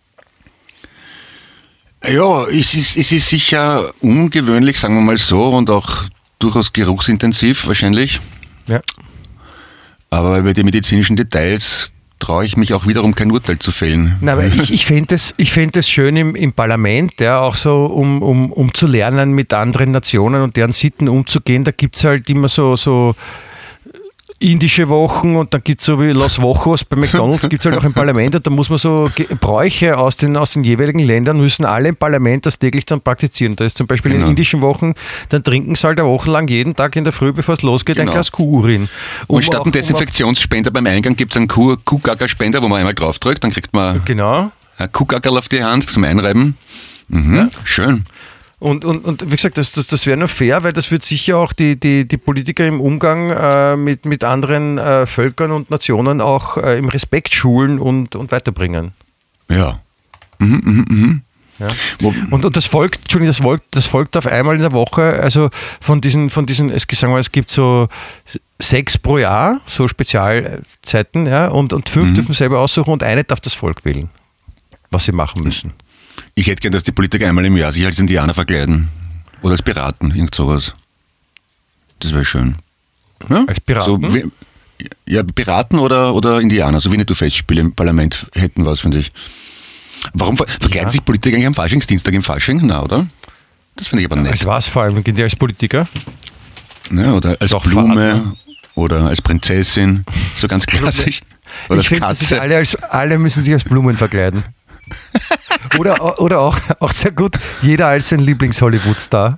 Ja, es ist sicher ungewöhnlich, sagen wir mal so, und auch durchaus geruchsintensiv wahrscheinlich. Ja. Aber über die medizinischen Details traue ich mich auch wiederum kein Urteil zu fällen. Na, aber ich fände es schön im Parlament, ja, auch so, um zu lernen, mit anderen Nationen und deren Sitten umzugehen. Da gibt es halt immer so indische Wochen und dann gibt es so wie Los Wochos bei McDonalds, gibt es halt auch im Parlament und da muss man so Bräuche aus den jeweiligen Ländern, müssen alle im Parlament das täglich dann praktizieren. Da ist zum Beispiel in indischen Wochen, dann trinken sie halt eine Woche lang jeden Tag in der Früh, bevor es losgeht, ein Glas Kuhurin. Und statt einem Desinfektionsspender beim Eingang gibt es einen Kuhgackerspender, wo man einmal draufdrückt, dann kriegt man ein Kuhgackerl auf die Hand zum Einreiben. Ja. Schön. Und wie gesagt, das wäre nur fair, weil das wird sicher auch die Politiker im Umgang mit anderen Völkern und Nationen auch im Respekt schulen und weiterbringen. Ja. Ja. Und das folgt auf einmal in der Woche, also von diesen, es gibt so 6 pro Jahr, so Spezialzeiten, ja, und 5 dürfen selber aussuchen und eine darf das Volk wählen, was sie machen müssen. Ich hätte gern, dass die Politiker einmal im Jahr sich als Indianer verkleiden. Oder als Piraten, irgend sowas. Das wäre schön. Ja? Als Piraten? So, Piraten oder Indianer, so wie Winnetou-Festspiele im Parlament hätten was, finde ich. Warum verkleiden sich Politiker eigentlich am Faschingsdienstag im Fasching? Na, oder? Das finde ich aber nett. Als was vor allem? Gehen die als Politiker? Ja, oder als Blume oder als Prinzessin, so ganz klassisch. Oder ich als Katze. Alle müssen sich als Blumen verkleiden. Oder auch sehr gut, jeder als sein Lieblings-Hollywood-Star.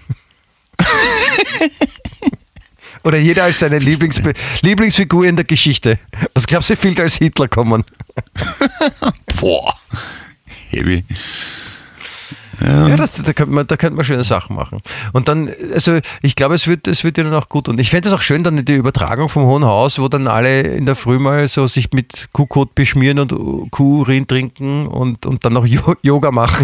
Oder jeder als seine Lieblingsfigur in der Geschichte. Was glaubst du, wie viel als Hitler kommen? Boah, heavy. Ja, da könnte man schöne Sachen machen. Und dann, also ich glaube, es wird dir dann auch gut. Und ich fände es auch schön, dann die Übertragung vom Hohen Haus, wo dann alle in der Früh mal so sich mit Kuhkot beschmieren und Kuhurin trinken und dann noch Yoga machen.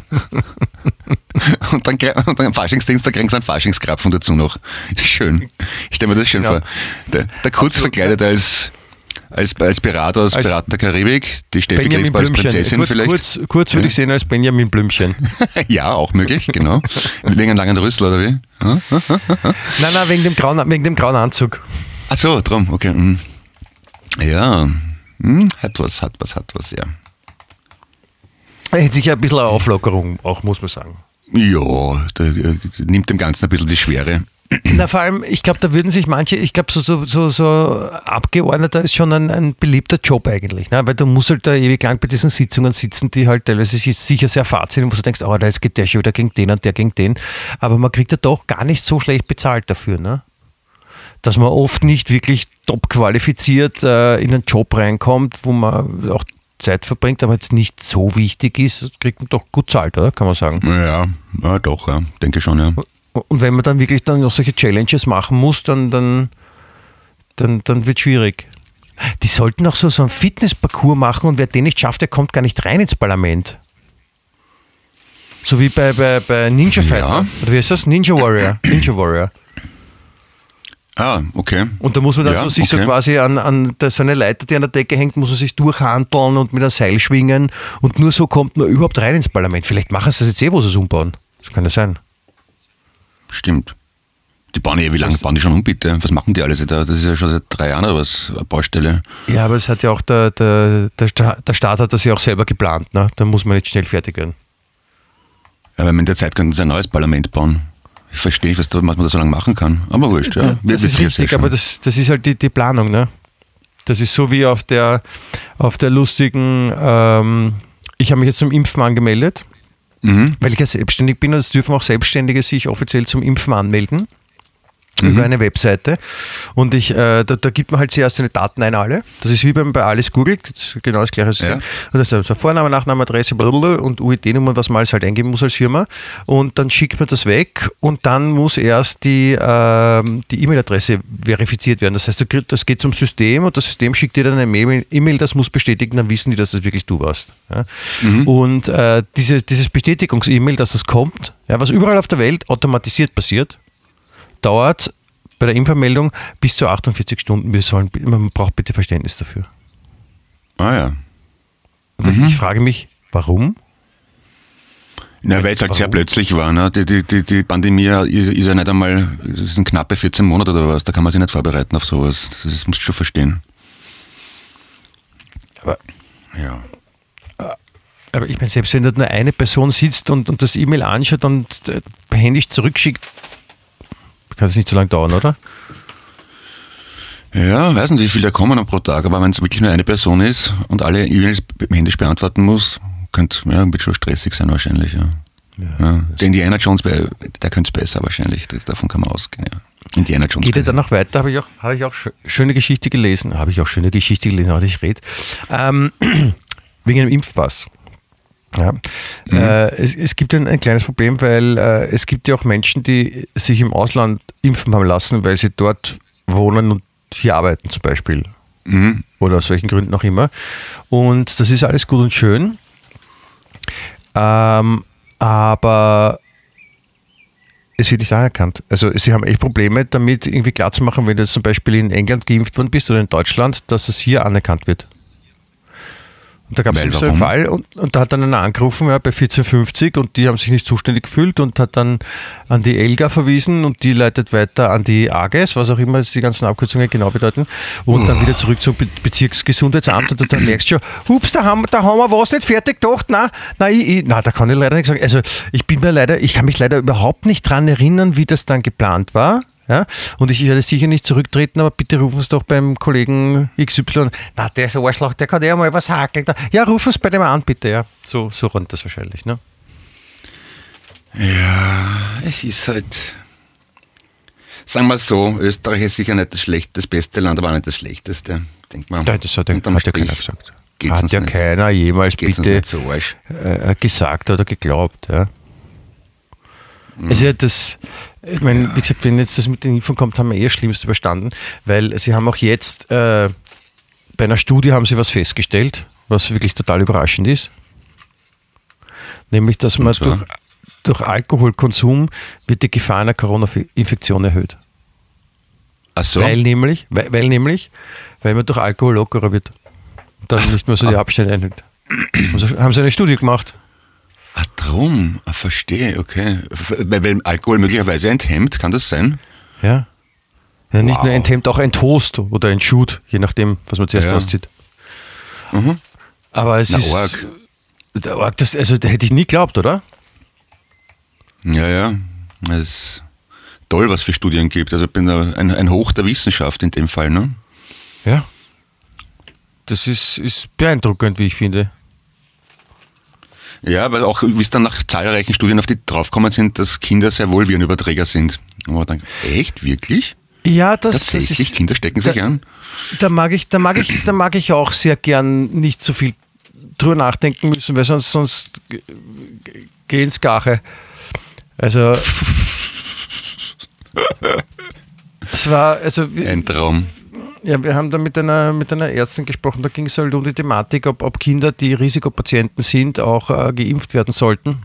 Und dann am Faschingsdienstag kriegen sie einen Faschingskrapfen dazu noch. Schön. Ich stelle mir das schön vor. Der Kurz verkleidet als Pirat aus Piraten der Karibik, die Steffi Griesbach als Prinzessin vielleicht. Kurz würde ich sehen als Benjamin Blümchen. Ja, auch möglich, genau. Wegen einem langen Rüssel, oder wie? Nein, wegen dem grauen Anzug. Ach so, drum, okay. Ja, hat was, ja. Er hätte sicher ein bisschen eine Auflockerung, auch muss man sagen. Ja, nimmt dem Ganzen ein bisschen die Schwere. Na, vor allem, ich glaube, da würden sich manche, so Abgeordneter ist schon ein beliebter Job eigentlich, ne? Weil du musst halt da ewig lang bei diesen Sitzungen sitzen, die halt teilweise sicher sehr fad sind, wo du denkst, da jetzt geht der schon wieder gegen den und der gegen den, aber man kriegt ja doch gar nicht so schlecht bezahlt dafür, ne? Dass man oft nicht wirklich top qualifiziert in einen Job reinkommt, wo man auch Zeit verbringt, aber jetzt nicht so wichtig ist, kriegt man doch gut zahlt, oder? Kann man sagen. Ja, doch, ja, denke schon, ja. Und wenn man dann wirklich dann noch solche Challenges machen muss, dann wird es schwierig. Die sollten auch so einen Fitnessparcours machen und wer den nicht schafft, der kommt gar nicht rein ins Parlament. So wie bei Ninja Fighter. Ja. Oder wie heißt das? Ninja Warrior. Ah, okay. Und da muss man dann so quasi an so eine Leiter, die an der Decke hängt, muss man sich durchhanteln und mit einem Seil schwingen und nur so kommt man überhaupt rein ins Parlament. Vielleicht machen sie das jetzt wo sie es umbauen. Das kann ja sein. Stimmt. Die bauen wie lange bauen die schon um, bitte? Was machen die alles da? Das ist ja schon seit 3 Jahren oder was, eine Baustelle. Ja, aber es hat ja auch der Staat hat das ja auch selber geplant, ne? Da muss man nicht schnell fertig werden. Ja, weil in der Zeit könnten sie ein neues Parlament bauen. Ich verstehe nicht, was man da so lange machen kann. Aber wurscht, ja. Das ist richtig, aber das ist halt die Planung, ne? Das ist so wie auf der lustigen, ich habe mich jetzt zum Impfen angemeldet. Weil ich ja selbstständig bin und es dürfen auch Selbstständige sich offiziell zum Impfen anmelden. über eine Webseite und da gibt man halt zuerst seine Daten ein, alle. Das ist wie bei alles Google, genau das gleiche System. Und das ist so Vorname, Nachname, Adresse, blablabla und UID-Nummer, was man alles halt eingeben muss als Firma. Und dann schickt man das weg und dann muss erst die E-Mail-Adresse verifiziert werden. Das heißt, das geht zum System und das System schickt dir dann eine E-Mail, das muss bestätigen, dann wissen die, dass das wirklich du warst. Ja? Und dieses Bestätigungs-E-Mail, dass das kommt, ja, was überall auf der Welt automatisiert passiert, dauert bei der Impfmeldung bis zu 48 Stunden. Man braucht bitte Verständnis dafür. Ah ja. Und ich frage mich, warum? Na, weil es halt sehr plötzlich war. Ne? Die Pandemie ist ja nicht einmal, das sind knappe 14 Monate oder was, da kann man sich nicht vorbereiten auf sowas. Das musst du schon verstehen. Aber ich meine, selbst wenn da nur eine Person sitzt und das E-Mail anschaut und händisch zurückschickt, kann es nicht so lange dauern, oder? Ja, weiß nicht, wie viele da kommen pro Tag, aber wenn es wirklich nur eine Person ist und alle E-Mails händisch beantworten muss, wird schon stressig sein wahrscheinlich. Ja. Der Indiana Jones, der könnte es besser wahrscheinlich, davon kann man ausgehen. Ja. Indiana Jones. Geht er dann noch weiter? Habe ich auch schöne Geschichte gelesen, aber ich rede. Wegen einem Impfpass. Ja. Es gibt ein kleines Problem, weil es gibt ja auch Menschen, die sich im Ausland impfen haben lassen, weil sie dort wohnen und hier arbeiten zum Beispiel. Oder aus welchen Gründen auch immer. Und das ist alles gut und schön. Aber es wird nicht anerkannt. Also sie haben echt Probleme damit, irgendwie klarzumachen, wenn du jetzt zum Beispiel in England geimpft worden bist oder in Deutschland, dass es hier anerkannt wird. Und da gab es so einen Fall und da hat dann einer angerufen bei 1450 und die haben sich nicht zuständig gefühlt und hat dann an die ELGA verwiesen und die leitet weiter an die AGES, was auch immer die ganzen Abkürzungen genau bedeuten, und dann wieder zurück zum Bezirksgesundheitsamt und dann merkst du schon, hups, da haben wir was nicht fertig gedacht, da kann ich leider nicht sagen. Also ich kann mich leider überhaupt nicht dran erinnern, wie das dann geplant war. Ja, und ich werde sicher nicht zurücktreten, aber bitte rufen Sie doch beim Kollegen XY. Na, der ist ein Arschloch, der kann ja mal was hakeln. Ja, rufen Sie bei dem an, bitte. Ja, so rennt das wahrscheinlich. Ne? Ja, es ist halt, sagen wir so, Österreich ist sicher nicht das beste Land, aber auch nicht das schlechteste, denkt man. Nein, das hat ja keiner gesagt. Hat ja keiner jemals bitte gesagt oder geglaubt. Ja. Also ich meine, wie gesagt, wenn jetzt das mit den Impfungen kommt, haben wir das Schlimmste überstanden, weil sie haben auch jetzt, bei einer Studie haben sie was festgestellt, was wirklich total überraschend ist, nämlich, dass man durch Alkoholkonsum wird die Gefahr einer Corona-Infektion erhöut. Ach so? Weil man durch Alkohol lockerer wird und dann nicht mehr so die Abstände einhält. Also haben sie eine Studie gemacht. Ach, drum. Verstehe, okay. Weil Alkohol möglicherweise enthemmt, kann das sein? Ja. Ja, nicht nur enthemmt, auch enttost oder entschut, je nachdem, was man zuerst auszieht. Aber es ist arg. Das hätte ich nie geglaubt, oder? Ja. Es ist toll, was für Studien gibt. Also ich bin ein Hoch der Wissenschaft in dem Fall, ne? Ja. Das ist beeindruckend, wie ich finde. Ja, weil auch, wie es dann nach zahlreichen Studien auf die draufgekommen sind, dass Kinder sehr wohl Virenüberträger sind. Und man denkt, echt? Wirklich? Ja, tatsächlich, das ist, Kinder stecken sich an. Da mag ich auch sehr gern nicht so viel drüber nachdenken müssen, weil sonst geh ins Gache. Also es war ein Traum. Ja, wir haben da mit einer Ärztin gesprochen, da ging es halt um die Thematik, ob Kinder, die Risikopatienten sind, auch geimpft werden sollten.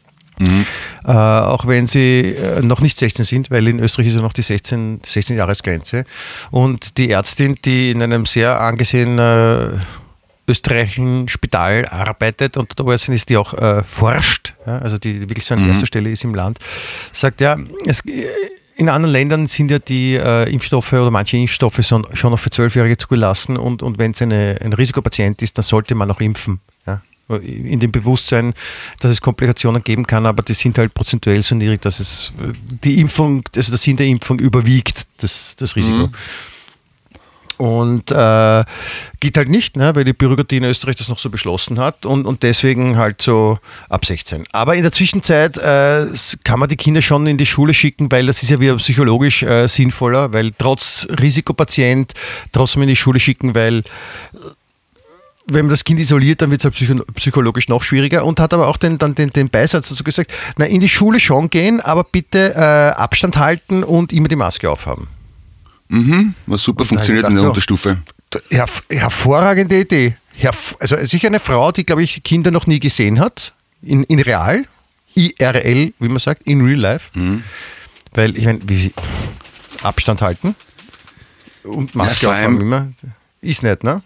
Auch wenn sie noch nicht 16 sind, weil in Österreich ist ja noch die 16-Jahres-Grenze. Und die Ärztin, die in einem sehr angesehenen österreichischen Spital arbeitet und da ist, die auch forscht, ja, also die wirklich so an erster Stelle ist im Land, sagt ja, in anderen Ländern sind ja die Impfstoffe oder manche Impfstoffe schon noch für 12-Jährige zugelassen und wenn es ein Risikopatient ist, dann sollte man auch impfen. Ja? In dem Bewusstsein, dass es Komplikationen geben kann, aber die sind halt prozentuell so niedrig, dass es die Impfung, also der Sinn der Impfung überwiegt, das Risiko. Und geht halt nicht, ne, weil die Bürokratie in Österreich das noch so beschlossen hat und deswegen halt so ab 16. Aber in der Zwischenzeit kann man die Kinder schon in die Schule schicken, weil das ist ja wieder psychologisch sinnvoller, weil trotz Risikopatient trotzdem in die Schule schicken, weil wenn man das Kind isoliert, dann wird es halt psychologisch noch schwieriger und hat aber auch den Beisatz dazu gesagt, na, in die Schule schon gehen, aber bitte Abstand halten und immer die Maske aufhaben. Was super funktioniert in der Unterstufe. Hervorragende Idee. Also sicher eine Frau, die, glaube ich, Kinder noch nie gesehen hat, in real, IRL, wie man sagt, in real life. Weil, ich meine, Abstand halten und Maske aufhaben immer, ist nicht, ne?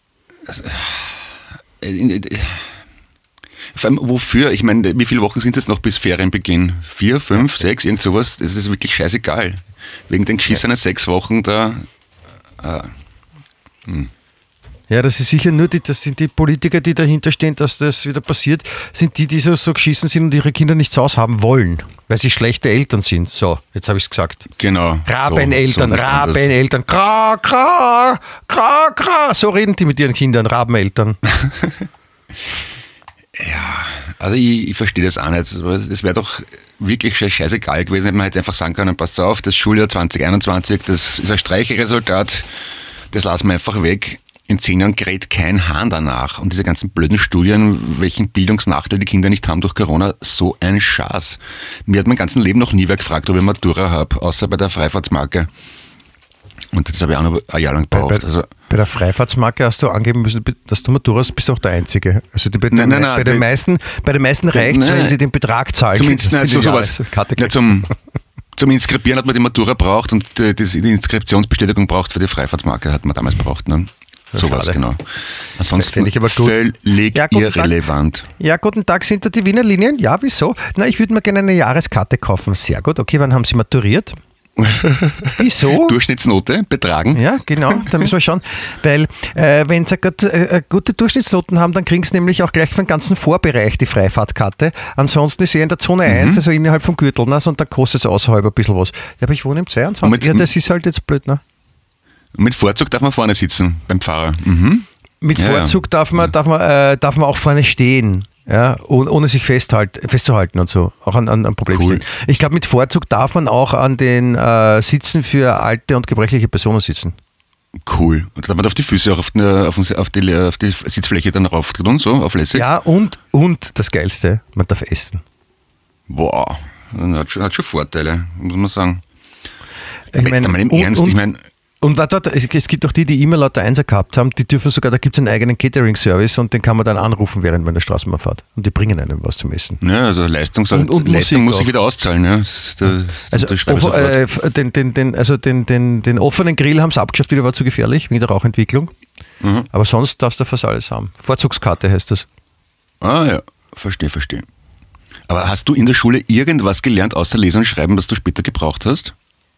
Vor allem, wofür? Ich meine, wie viele Wochen sind es jetzt noch bis Ferienbeginn? 4, 5, 6, irgend sowas? Das ist wirklich scheißegal. Wegen den geschissenen 6 Wochen da. Ja, das ist sicher nur das sind die Politiker, die dahinter stehen, dass das wieder passiert, sind die so geschissen sind und ihre Kinder nicht zu Hause haben wollen, weil sie schlechte Eltern sind. So, jetzt habe ich es gesagt. Genau. Rabeneltern, Rabeneltern, kra, kra, kra, kra. So reden die mit ihren Kindern, Rabeneltern. Ja, also ich verstehe das auch nicht. Es wäre doch wirklich scheißegal gewesen, wenn man hätte einfach sagen können, passt auf, das Schuljahr 2021, das ist ein Streichresultat, das lassen wir einfach weg. In 10 Jahren gerät kein Hahn danach. Und diese ganzen blöden Studien, welchen Bildungsnachteil die Kinder nicht haben durch Corona, so ein Schatz. Mir hat mein ganzes Leben noch nie wer gefragt, ob ich Matura habe, außer bei der Freifahrtsmarke. Und das habe ich auch noch ein Jahr lang gebraucht. Bei der Freifahrtsmarke hast du angeben müssen, dass du Matura hast, bist du auch der Einzige. Also bei den meisten reicht es, wenn sie den Betrag zahlen. Zumindest sowas. Zum Inskribieren hat man die Matura braucht und die Inskriptionsbestätigung braucht für die Freifahrtsmarke, hat man damals braucht. Ne? Sowas, genau. Ansonsten völlig irrelevant. Ja, guten Tag, sind da die Wiener Linien? Ja, wieso? Na, ich würde mir gerne eine Jahreskarte kaufen. Sehr gut. Okay, wann haben Sie maturiert? Wieso? Durchschnittsnote betragen. Ja, genau, da müssen wir schauen. Weil, wenn Sie gute Durchschnittsnoten haben, dann kriegen Sie nämlich auch gleich für den ganzen Vorbereich die Freifahrtkarte. Ansonsten ist in der Zone 1, also innerhalb vom Gürtel, ne? Und da kostet es außerhalb ein bisschen was. Ja, aber ich wohne im 22. Ja, das ist halt jetzt blöd, ne? Mit Vorzug darf man vorne sitzen beim Fahrer. Mit Vorzug darf man auch vorne stehen. Ja, ohne sich festzuhalten und so, auch an Problemen stehen. Ich glaube, mit Vorzug darf man auch an den Sitzen für alte und gebrechliche Personen sitzen. Cool. Und da darf man auf die Füße auch auf die Sitzfläche dann rauftritt und so, auf lässig. Ja, und das Geilste, man darf essen. Boah, hat schon Vorteile, muss man sagen. Ich meine, und warte, es gibt auch die immer lauter Einser gehabt haben, die dürfen sogar, da gibt es einen eigenen Catering-Service und den kann man dann anrufen, während man in der Straßenbahn fährt. Und die bringen einem was zum Essen. Ja, also Leistung muss sich wieder auszahlen. Ja. Den offenen Grill haben sie abgeschafft, wieder war zu gefährlich, wegen der Rauchentwicklung. Aber sonst darfst du fast alles haben. Vorzugskarte heißt das. Ah ja, verstehe. Aber hast du in der Schule irgendwas gelernt, außer Lesen und Schreiben, was du später gebraucht hast?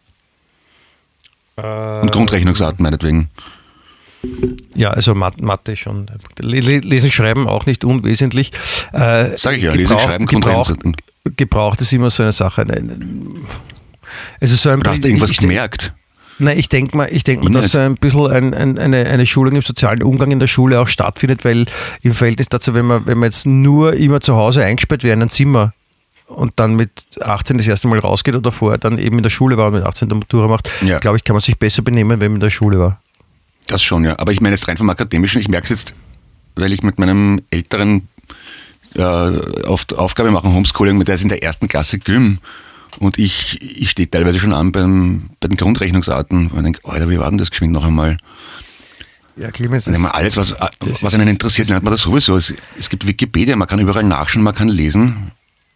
Und Grundrechnungsarten meinetwegen. Ja, also Mathe schon. Lesen, Schreiben auch nicht unwesentlich. Sag ich ja, Lesen, Schreiben, Grundrechnungsarten. Gebraucht ist immer so eine Sache. Also so Oder hast du irgendwas gemerkt? Nein, ich denke mal, dass so ein bisschen eine Schulung im sozialen Umgang in der Schule auch stattfindet, weil im Verhältnis dazu, wenn man jetzt nur immer zu Hause eingesperrt wäre in ein Zimmer und dann mit 18 das erste Mal rausgeht oder vorher dann eben in der Schule war und mit 18 der Matura macht, glaube ich, kann man sich besser benehmen, wenn man in der Schule war. Das schon, ja. Aber ich meine jetzt rein vom Akademischen, ich merke es jetzt, weil ich mit meinem Älteren oft Aufgabe mache, Homeschooling, der ist in der 1. Klasse Gym und ich stehe teilweise schon an bei den Grundrechnungsarten und denke, Alter, wie war denn das geschwind noch einmal? Ja, Clemens, alles, was einen interessiert, lernt man das sowieso. Es gibt Wikipedia, man kann überall nachschauen, man kann lesen.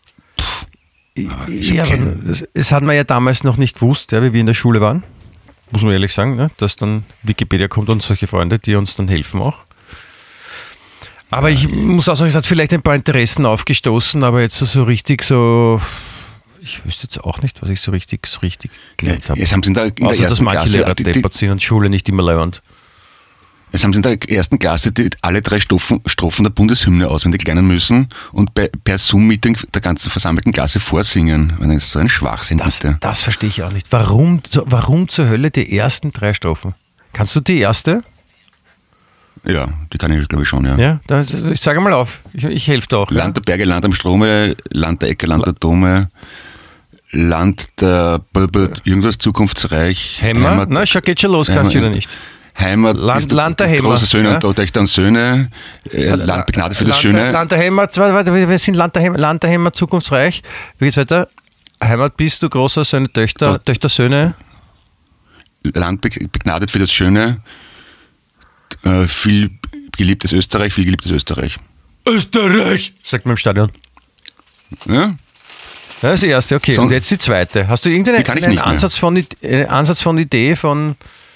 Es hat man ja damals noch nicht gewusst, ja, wie wir in der Schule waren, muss man ehrlich sagen, ne, dass dann Wikipedia kommt und solche Freunde, die uns dann helfen auch. Aber ich muss auch sagen, es hat vielleicht ein paar Interessen aufgestoßen, aber jetzt so richtig ich wüsste jetzt auch nicht, was ich so richtig gelernt habe. Jetzt haben sie in der Außer, ersten dass manche Klasse Lehrer deppert sind und Schule nicht immer lernt. Es haben sie in der 1. Klasse alle 3 Strophen der Bundeshymne auswendig lernen müssen und per Zoom-Meeting der ganzen versammelten Klasse vorsingen. Das ist so ein Schwachsinn, bitte. Das verstehe ich auch nicht. Warum zur Hölle die ersten 3 Strophen? Kannst du die erste? Ja, die kann ich, glaube ich, schon, ja. Ja, ich sage mal auf. Ich helfe dir auch. Land der Berge, Land am Strome, Land der Ecke, Land der Dome, Land der irgendwas zukunftsreich. Hämmer? Na, geht schon los, kannst du wieder nicht. Heimat, Land der Hämmer. Große Söhne und Töchter und Söhne, Land begnadet für das Schöne. Land der Hämmer, wir sind Land der Hämmer, zukunftsreich. Wie geht's weiter? Heimat bist du, große Söhne, Töchter, Söhne. Land begnadet für das Schöne, viel geliebtes Österreich, Österreich, sagt man im Stadion. Ja? Das ist die erste, okay. So, und jetzt die zweite. Hast du irgendeinen Ansatz von Idee von...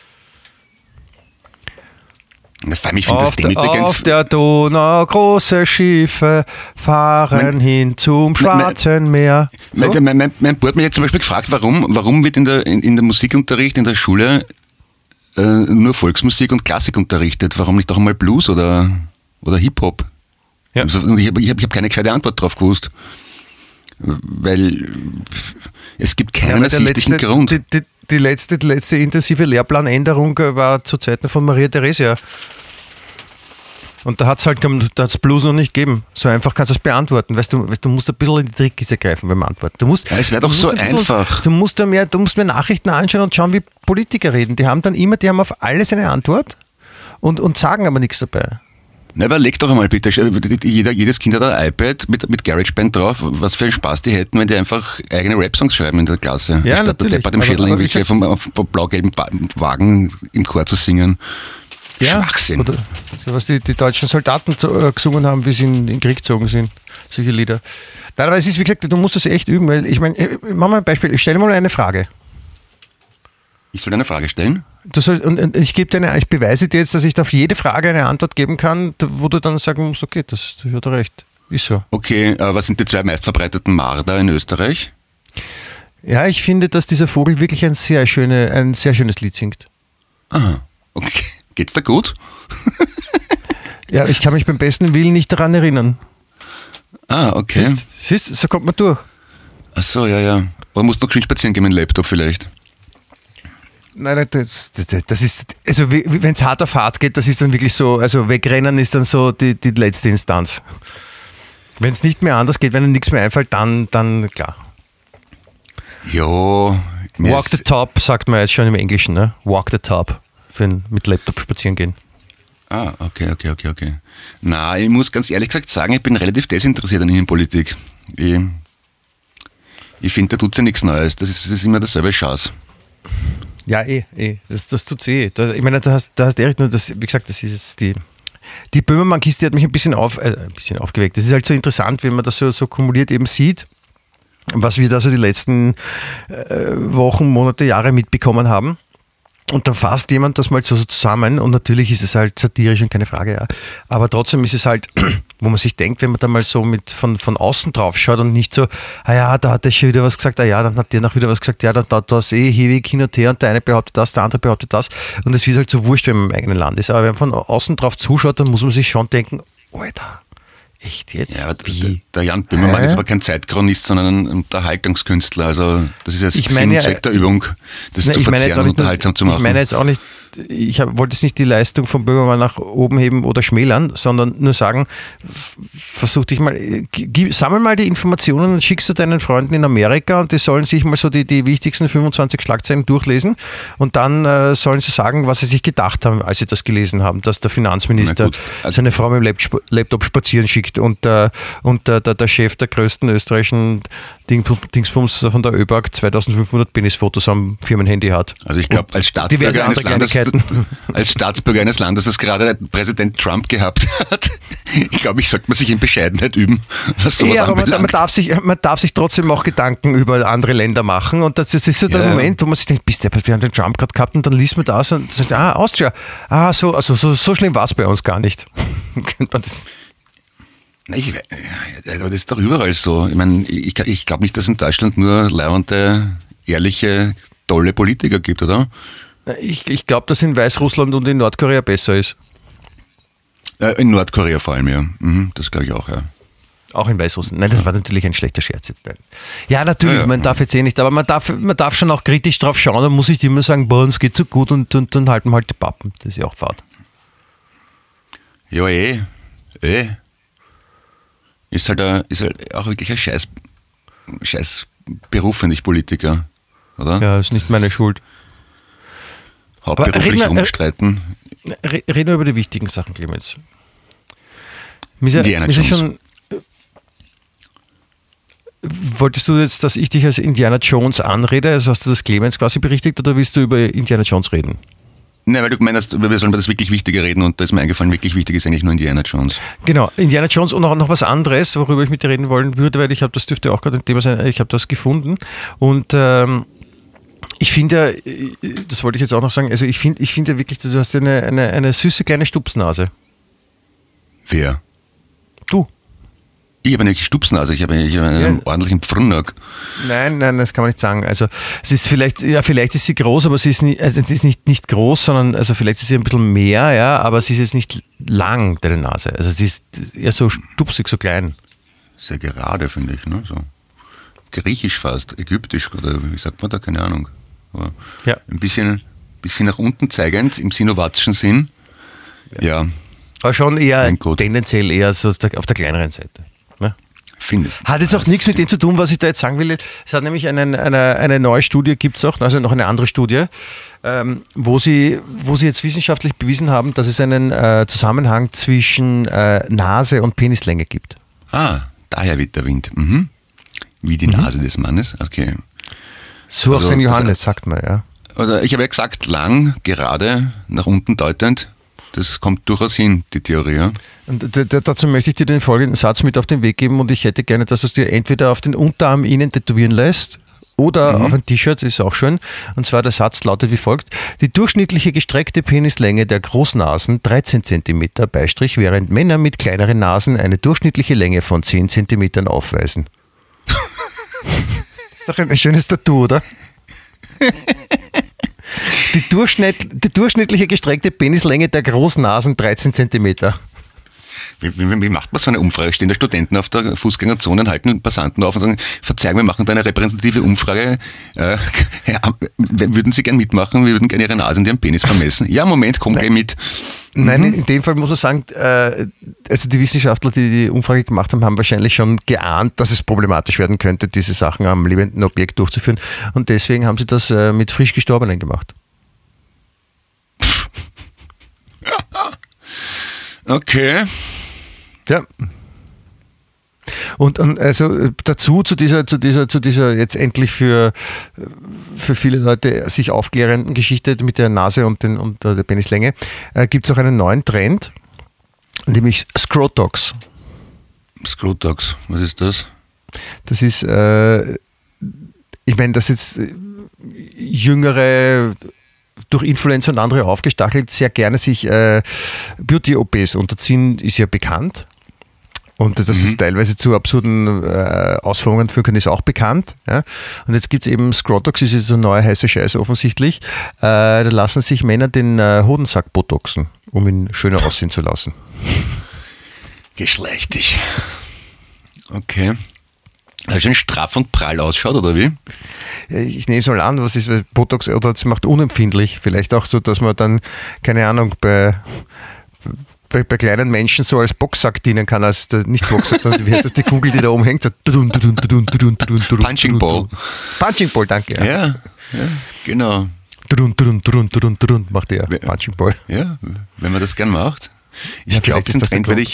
Auf der Donau große Schiffe fahren hin zum Schwarzen Meer. Mein Bruder hat mich jetzt zum Beispiel gefragt, warum wird in der Musikunterricht in der Schule nur Volksmusik und Klassik unterrichtet? Warum nicht auch einmal Blues oder Hip-Hop? Ja. Und ich hab keine gescheite Antwort drauf gewusst. Weil es gibt keinen ersichtlichen Grund. Die letzte intensive Lehrplanänderung war zu Zeiten von Maria Theresia. Und da hat es halt Blues noch nicht gegeben. So einfach kannst du es beantworten. Weißt du musst ein bisschen in die Trickkiste greifen beim Antworten. Es wäre doch so einfach. Du musst mehr Nachrichten anschauen und schauen, wie Politiker reden. Die haben auf alles eine Antwort und sagen aber nichts dabei. Na, überleg doch einmal bitte, jedes Kind hat ein iPad mit GarageBand drauf, was für einen Spaß die hätten, wenn die einfach eigene Rap-Songs schreiben in der Klasse. Ja, statt natürlich. der Deppert im Schädel irgendwelche vom blau-gelben Wagen im Chor zu singen. Ja, Schwachsinn. Oder was die deutschen Soldaten gesungen haben, wie sie in den Krieg gezogen sind. Solche Lieder. Nein, aber es ist, wie gesagt, du musst das echt üben, weil ich meine, mach mal ein Beispiel, ich stelle mal eine Frage. Ich soll eine Frage stellen? Und ich beweise dir jetzt, dass ich auf jede Frage eine Antwort geben kann, wo du dann sagen musst, okay, das hat er recht. Ist so. Okay, was sind die 2 meistverbreiteten Marder in Österreich? Ja, ich finde, dass dieser Vogel wirklich ein sehr schönes Lied singt. Aha, okay. Geht's da gut? Ja, ich kann mich beim besten Willen nicht daran erinnern. Ah, okay. Siehst, so kommt man durch. Ach so, ja. Oder musst du noch schön spazieren gehen mit dem Laptop vielleicht? Nein, das ist, also wenn es hart auf hart geht, das ist dann wirklich so, also wegrennen ist dann so die letzte Instanz. Wenn es nicht mehr anders geht, wenn dir nichts mehr einfällt, dann klar. Jo. Walk the top, sagt man jetzt schon im Englischen, ne? Walk the top, mit Laptop spazieren gehen. Ah, okay. Na, ich muss ganz ehrlich gesagt sagen, ich bin relativ desinteressiert an Innenpolitik. Ich finde, da tut ja nichts Neues. Das ist immer dasselbe Schatz. Ja, das tut's eh. Ich meine, da hast Erik nur das, wie gesagt, das ist die Böhmermann-Kiste hat mich ein bisschen aufgeweckt. Das ist halt so interessant, wenn man das so kumuliert eben sieht, was wir da so die letzten Wochen, Monate, Jahre mitbekommen haben. Und dann fasst jemand das mal so zusammen und natürlich ist es halt satirisch und keine Frage, ja. Aber trotzdem ist es halt, wo man sich denkt, wenn man da mal so von außen drauf schaut und nicht so, da hat der schon wieder was gesagt, dann hat der noch wieder was gesagt, dann da ist ewig hin und her und der eine behauptet das, der andere behauptet das und es wird halt so wurscht, wenn man im eigenen Land ist. Aber wenn man von außen drauf zuschaut, dann muss man sich schon denken, Alter, echt jetzt? Ja, der Jan Böhmermann ist aber kein Zeitchronist, sondern ein Unterhaltungskünstler. Also das ist jetzt Sinn und Zweck der Übung, das zu verzehren und unterhaltsam zu machen. Ich meine jetzt auch nicht, ich wollte jetzt nicht die Leistung von Böhmermann nach oben heben oder schmälern, sondern nur sagen, versuch dich mal, sammel mal die Informationen und schickst du deinen Freunden in Amerika und die sollen sich mal so die wichtigsten 25 Schlagzeilen durchlesen und dann sollen sie sagen, was sie sich gedacht haben, als sie das gelesen haben, dass der Finanzminister seine Frau mit dem Laptop spazieren schickt und der Chef der größten österreichischen Dingsbums von der ÖBAG 2500 Penisfotos am Firmenhandy hat. Also ich glaube, als Staatsbürger eines Landes, das gerade Präsident Trump gehabt hat, ich glaube, sollte man sich in Bescheidenheit üben, was sowas anbelangt. Man darf sich trotzdem auch Gedanken über andere Länder machen und das ist so der Moment, wo man sich denkt, wir haben den Trump gerade gehabt und dann liest man das und sagt, Austria, so schlimm war es bei uns gar nicht. Aber das ist doch überall so. Ich meine, ich glaube nicht, dass es in Deutschland nur leibende, ehrliche, tolle Politiker gibt, oder? Ich glaube, dass in Weißrussland und in Nordkorea besser ist. In Nordkorea vor allem, ja. Das glaube ich auch, ja. Auch in Weißrussland. Nein, das war natürlich ein schlechter Scherz jetzt. Nein. Ja, natürlich, man darf jetzt nicht, aber man darf schon auch kritisch drauf schauen, dann muss ich immer sagen, bei uns geht so gut und dann halten wir halt die Pappen. Das ist ja auch Fahrt. Ja, Ist halt auch wirklich ein scheiß Beruf, finde ich, Politiker, oder? Ja, ist nicht meine Schuld. Hauptberuflich rumstreiten. Reden wir über die wichtigen Sachen, Clemens. Indiana Jones. Wolltest du jetzt, dass ich dich als Indiana Jones anrede? Also hast du das Clemens quasi berichtigt oder willst du über Indiana Jones reden? Nein, weil du meinst, wir sollen über das wirklich Wichtige reden und da ist mir eingefallen, wirklich wichtig ist eigentlich nur Indiana Jones. Genau, Indiana Jones und auch noch was anderes, worüber ich mit dir reden wollen würde, weil ich habe, das dürfte auch gerade ein Thema sein, ich habe das gefunden und ich finde, das wollte ich jetzt auch noch sagen, also ich finde wirklich, du hast eine süße kleine Stupsnase. Wer? Du. Ich habe eine Stupsnase, ich habe einen ordentlichen Pfrunnack. Nein, das kann man nicht sagen. Also es ist vielleicht ist sie groß, aber sie ist nicht groß, sondern also vielleicht ist sie ein bisschen mehr, ja, aber sie ist jetzt nicht lang, deine Nase. Also sie ist eher so stupsig, so klein. Sehr gerade, finde ich, ne? So griechisch fast, ägyptisch oder wie sagt man da, keine Ahnung. Aber ja. Ein bisschen nach unten zeigend, im sinovatischen Sinn. Ja. Aber schon eher tendenziell eher so auf der kleineren Seite. Ne? Finde ich. Hat jetzt auch nichts mit dem zu tun, was ich da jetzt sagen will. Es hat nämlich eine neue Studie, gibt es auch, also noch eine andere Studie, wo sie jetzt wissenschaftlich bewiesen haben, dass es einen Zusammenhang zwischen Nase und Penislänge gibt. Ah, daher weht der Wind. Mhm. Wie die Nase des Mannes. Okay. So auch St. Johannes, sagt man, ja. Oder ich habe ja gesagt, lang, gerade, nach unten deutend. Das kommt durchaus hin, die Theorie. Ja? Und dazu möchte ich dir den folgenden Satz mit auf den Weg geben und ich hätte gerne, dass du es dir entweder auf den Unterarm innen tätowieren lässt oder auf ein T-Shirt, ist auch schön. Und zwar der Satz lautet wie folgt: Die durchschnittliche gestreckte Penislänge der Großnasen 13 cm Beistrich, während Männer mit kleineren Nasen eine durchschnittliche Länge von 10 cm aufweisen. Ist doch ein schönes Tattoo, oder? Die durchschnittliche gestreckte Penislänge der Großnasen 13 cm. Wie macht man so eine Umfrage? Stehen da Studenten auf der Fußgängerzone und halten Passanten auf und sagen, verzeihung, wir machen da eine repräsentative Umfrage. Würden Sie gern mitmachen? Wir würden gerne Ihre Nase und Ihren Penis vermessen. Ja, Moment, komm gleich mit. Nein, in dem Fall muss man sagen, also die Wissenschaftler, die die Umfrage gemacht haben, haben wahrscheinlich schon geahnt, dass es problematisch werden könnte, diese Sachen am lebenden Objekt durchzuführen. Und deswegen haben sie das mit frisch Gestorbenen gemacht. Okay. Ja. Und also dazu zu dieser jetzt endlich für viele Leute sich aufklärenden Geschichte mit der Nase und der Penislänge gibt es auch einen neuen Trend, nämlich Scrotox. Scrotox, was ist das? Das ist, ich meine, dass jetzt jüngere durch Influencer und andere aufgestachelt sehr gerne sich Beauty-OPs unterziehen, ist ja bekannt. Und dass es teilweise zu absurden Ausführungen führen kann, ist auch bekannt. Ja? Und jetzt gibt es eben Scrotox, ist jetzt eine neue heiße Scheiße offensichtlich. Da lassen sich Männer den Hodensack botoxen, um ihn schöner aussehen zu lassen. Geschlechtig. Okay. Weil schön straff und prall ausschaut, oder wie? Ich nehme es mal an, was ist Botox, oder es macht unempfindlich. Vielleicht auch so, dass man dann, keine Ahnung, bei kleinen Menschen so als Boxsack dienen kann, als nicht Boxsack, sondern wie heißt das, die Kugel, die da oben hängt. So. Punching Ball. Punching Ball, danke. Ja, genau. Macht der Punching Ball. Ja, wenn man das gern macht. Ich glaube, den Trend werde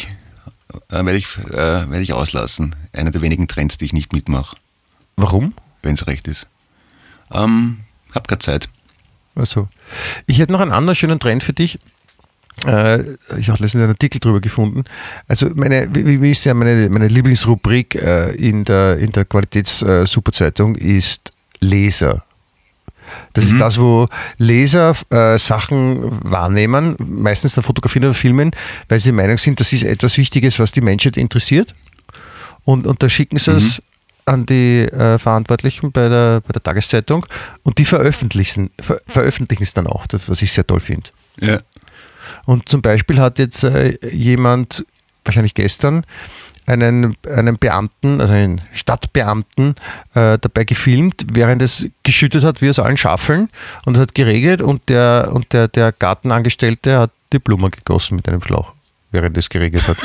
ich auslassen. Einer der wenigen Trends, die ich nicht mitmache. Warum? Wenn es recht ist. Hab keine Zeit. Also, ich hätte noch einen anderen schönen Trend für dich. Ich habe letztens einen Artikel drüber gefunden. Also meine Lieblingsrubrik in der Qualitäts-Superzeitung ist Leser. Das ist das, wo Leser Sachen wahrnehmen, meistens dann fotografieren oder filmen, weil sie der Meinung sind, das ist etwas Wichtiges, was die Menschheit interessiert. Und da schicken sie es an die Verantwortlichen bei der Tageszeitung und die veröffentlichen es dann auch, das, was ich sehr toll finde. Ja. Und zum Beispiel hat jetzt jemand, wahrscheinlich gestern, einen Beamten, also einen Stadtbeamten dabei gefilmt, während es geschüttet hat, wie aus allen Schaffeln, und es hat geregnet und der Gartenangestellte hat die Blumen gegossen mit einem Schlauch, während es geregnet hat.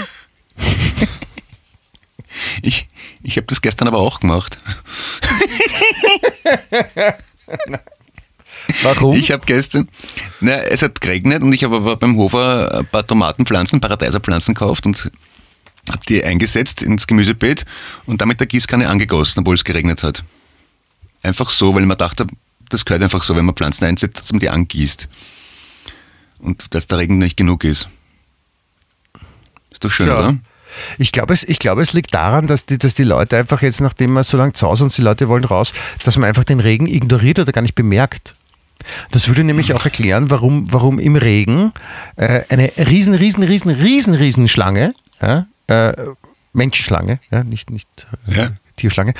Ich habe das gestern aber auch gemacht. Warum? Ich habe gestern, es hat geregnet und ich habe aber beim Hofer ein paar Tomatenpflanzen, Paradeiserpflanzen gekauft und habe die eingesetzt ins Gemüsebeet und damit der Gießkanne angegossen, obwohl es geregnet hat. Einfach so, weil man dachte, das gehört einfach so, wenn man Pflanzen einsetzt, dass man die angießt. Und dass der Regen nicht genug ist. Ist doch schön, ja. Oder? Ich glaube, es liegt daran, dass die Leute einfach jetzt, nachdem man so lange zu Hause und die Leute wollen raus, dass man einfach den Regen ignoriert oder gar nicht bemerkt. Das würde nämlich auch erklären, warum im Regen eine riesen Schlange, Menschenschlange, nicht Tierschlange,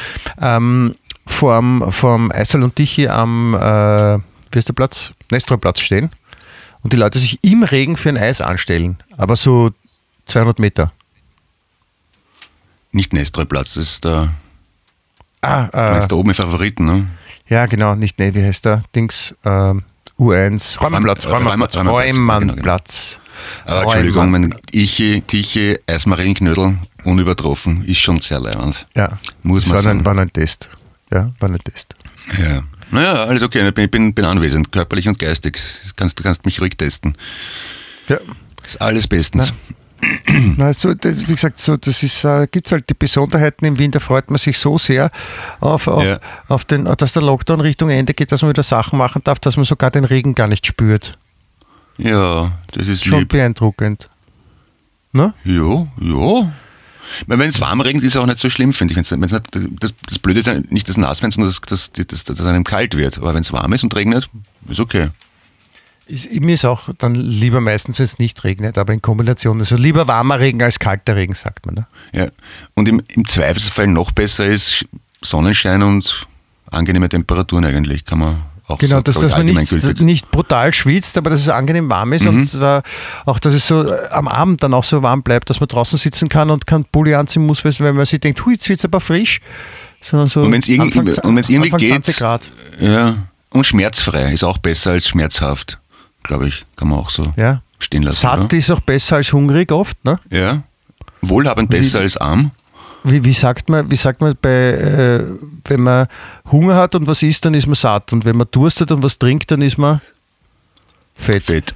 vorm Eisel und Tichy am wie ist der Platz? Nestorplatz stehen und die Leute sich im Regen für ein Eis anstellen, aber so 200 Meter. Nicht Nestorplatz, das ist der da oben im Favoriten, ne? Ja, genau, nicht, wie heißt der? U1, Räumannplatz. Entschuldigung, mein Tichy, Eismarillenknödel, unübertroffen, ist schon sehr leibend. Ja, muss man sagen. War ein Test. Ja, war ein Test. Ja. Naja, alles okay, ich bin anwesend, körperlich und geistig. Du kannst mich ruhig testen. Ja. Ist alles bestens. Wie gesagt, gibt es halt die Besonderheiten in Wien, da freut man sich so sehr auf dass der Lockdown Richtung Ende geht, dass man wieder Sachen machen darf, dass man sogar den Regen gar nicht spürt. Ja, das ist schon lieb. Beeindruckend. Ne? Ja. Weil wenn es warm regnet, ist es auch nicht so schlimm, finde ich. Das Blöde ist ja nicht das Nasswerden, sondern dass einem kalt wird. Aber wenn es warm ist und regnet, ist okay. Mir ist auch dann lieber meistens, wenn es nicht regnet, aber in Kombination. Also lieber warmer Regen als kalter Regen, sagt man. Ne? Ja, und im Zweifelsfall noch besser ist Sonnenschein und angenehme Temperaturen eigentlich, kann man auch genau, so, dass man nicht brutal schwitzt, aber dass es angenehm warm ist und auch, dass es so am Abend dann auch so warm bleibt, dass man draußen sitzen kann und kein Pulli anziehen muss, weil man sich denkt, jetzt wird es aber frisch, sondern so und wenn es irgendwie geht, 20 Grad. Ja, und schmerzfrei ist auch besser als schmerzhaft. Glaube ich, kann man auch so stehen lassen. Satt oder? Ist auch besser als hungrig oft, ne? Ja. Wohlhabend besser als arm. Wie sagt man wenn man Hunger hat und was isst, dann ist man satt. Und wenn man Durst hat und was trinkt, dann ist man fett.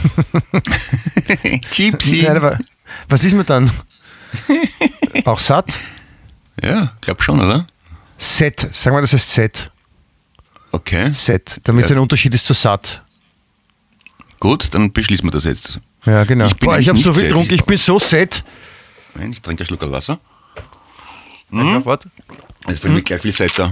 Gypsy. Nein, aber was ist man dann? Auch satt? Ja, glaub schon, oder? Set. Sagen wir, das heißt Set. Okay. Set, damit es ein Unterschied ist zu satt. Gut, dann beschließen wir das jetzt. Ja, genau. Ich habe so viel getrunken, ich bin so satt. Nein, ich trinke einen Schluck Wasser. Ja, warte. Also für mich gleich viel Setter.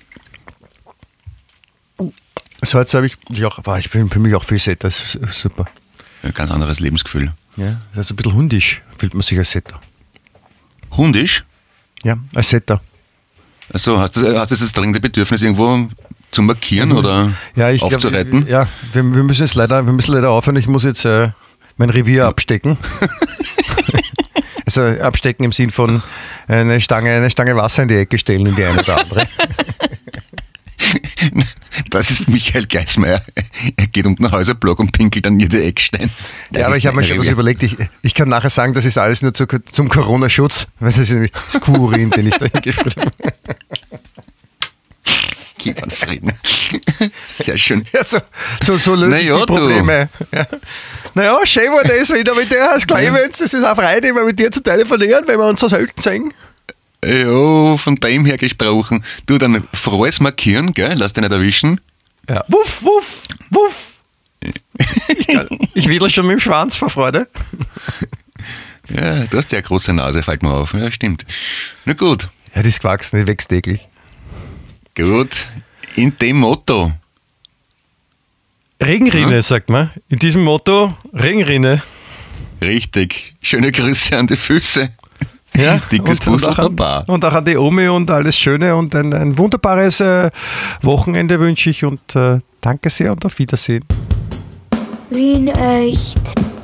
So, jetzt habe ich bin für mich auch viel Setter, das ist super. Ein ganz anderes Lebensgefühl. Ja, das ist ein bisschen hundisch, fühlt man sich als Setter. Hundisch? Ja, als Setter. Also hast du das dringende Bedürfnis, irgendwo zu markieren oder aufzureiten? Wir müssen leider aufhören. Ich muss jetzt mein Revier abstecken. Also abstecken im Sinn von eine Stange Wasser in die Ecke stellen, in die eine oder andere. Das ist Michael Geismeier. Er geht um den Häuserblock und pinkelt an jede Eckstein. Ja, aber ich habe mir schon was überlegt. Ich kann nachher sagen, das ist alles nur zum Corona-Schutz, weil das ist nämlich das Kuhurin, den ich da hingeführt habe. Gib an Frieden. Sehr schön. Ja, so löse ich die Probleme. Ja. Naja, schön war das wieder mit dir, Herr Clemens. Es ist eine Freude, immer mit dir zu telefonieren, wenn wir uns so selten sehen. Ja, von dem her gesprochen. Du, dann frohes Markieren, gell? Lass dich nicht erwischen. Ja. Wuff, wuff, wuff. Ich wedel schon mit dem Schwanz vor Freude. Ja, du hast ja eine große Nase, fällt mir auf. Ja, stimmt. Na gut. Ja, die ist gewachsen, die wächst täglich. Gut. In dem Motto. Regenrinne, sagt man. In diesem Motto, Regenrinne. Richtig. Schöne Grüße an die Füße. Ja, dickes Puzzle Papa. Und auch an die Omi und alles Schöne und ein wunderbares Wochenende wünsche ich und danke sehr und auf Wiedersehen. Wien echt.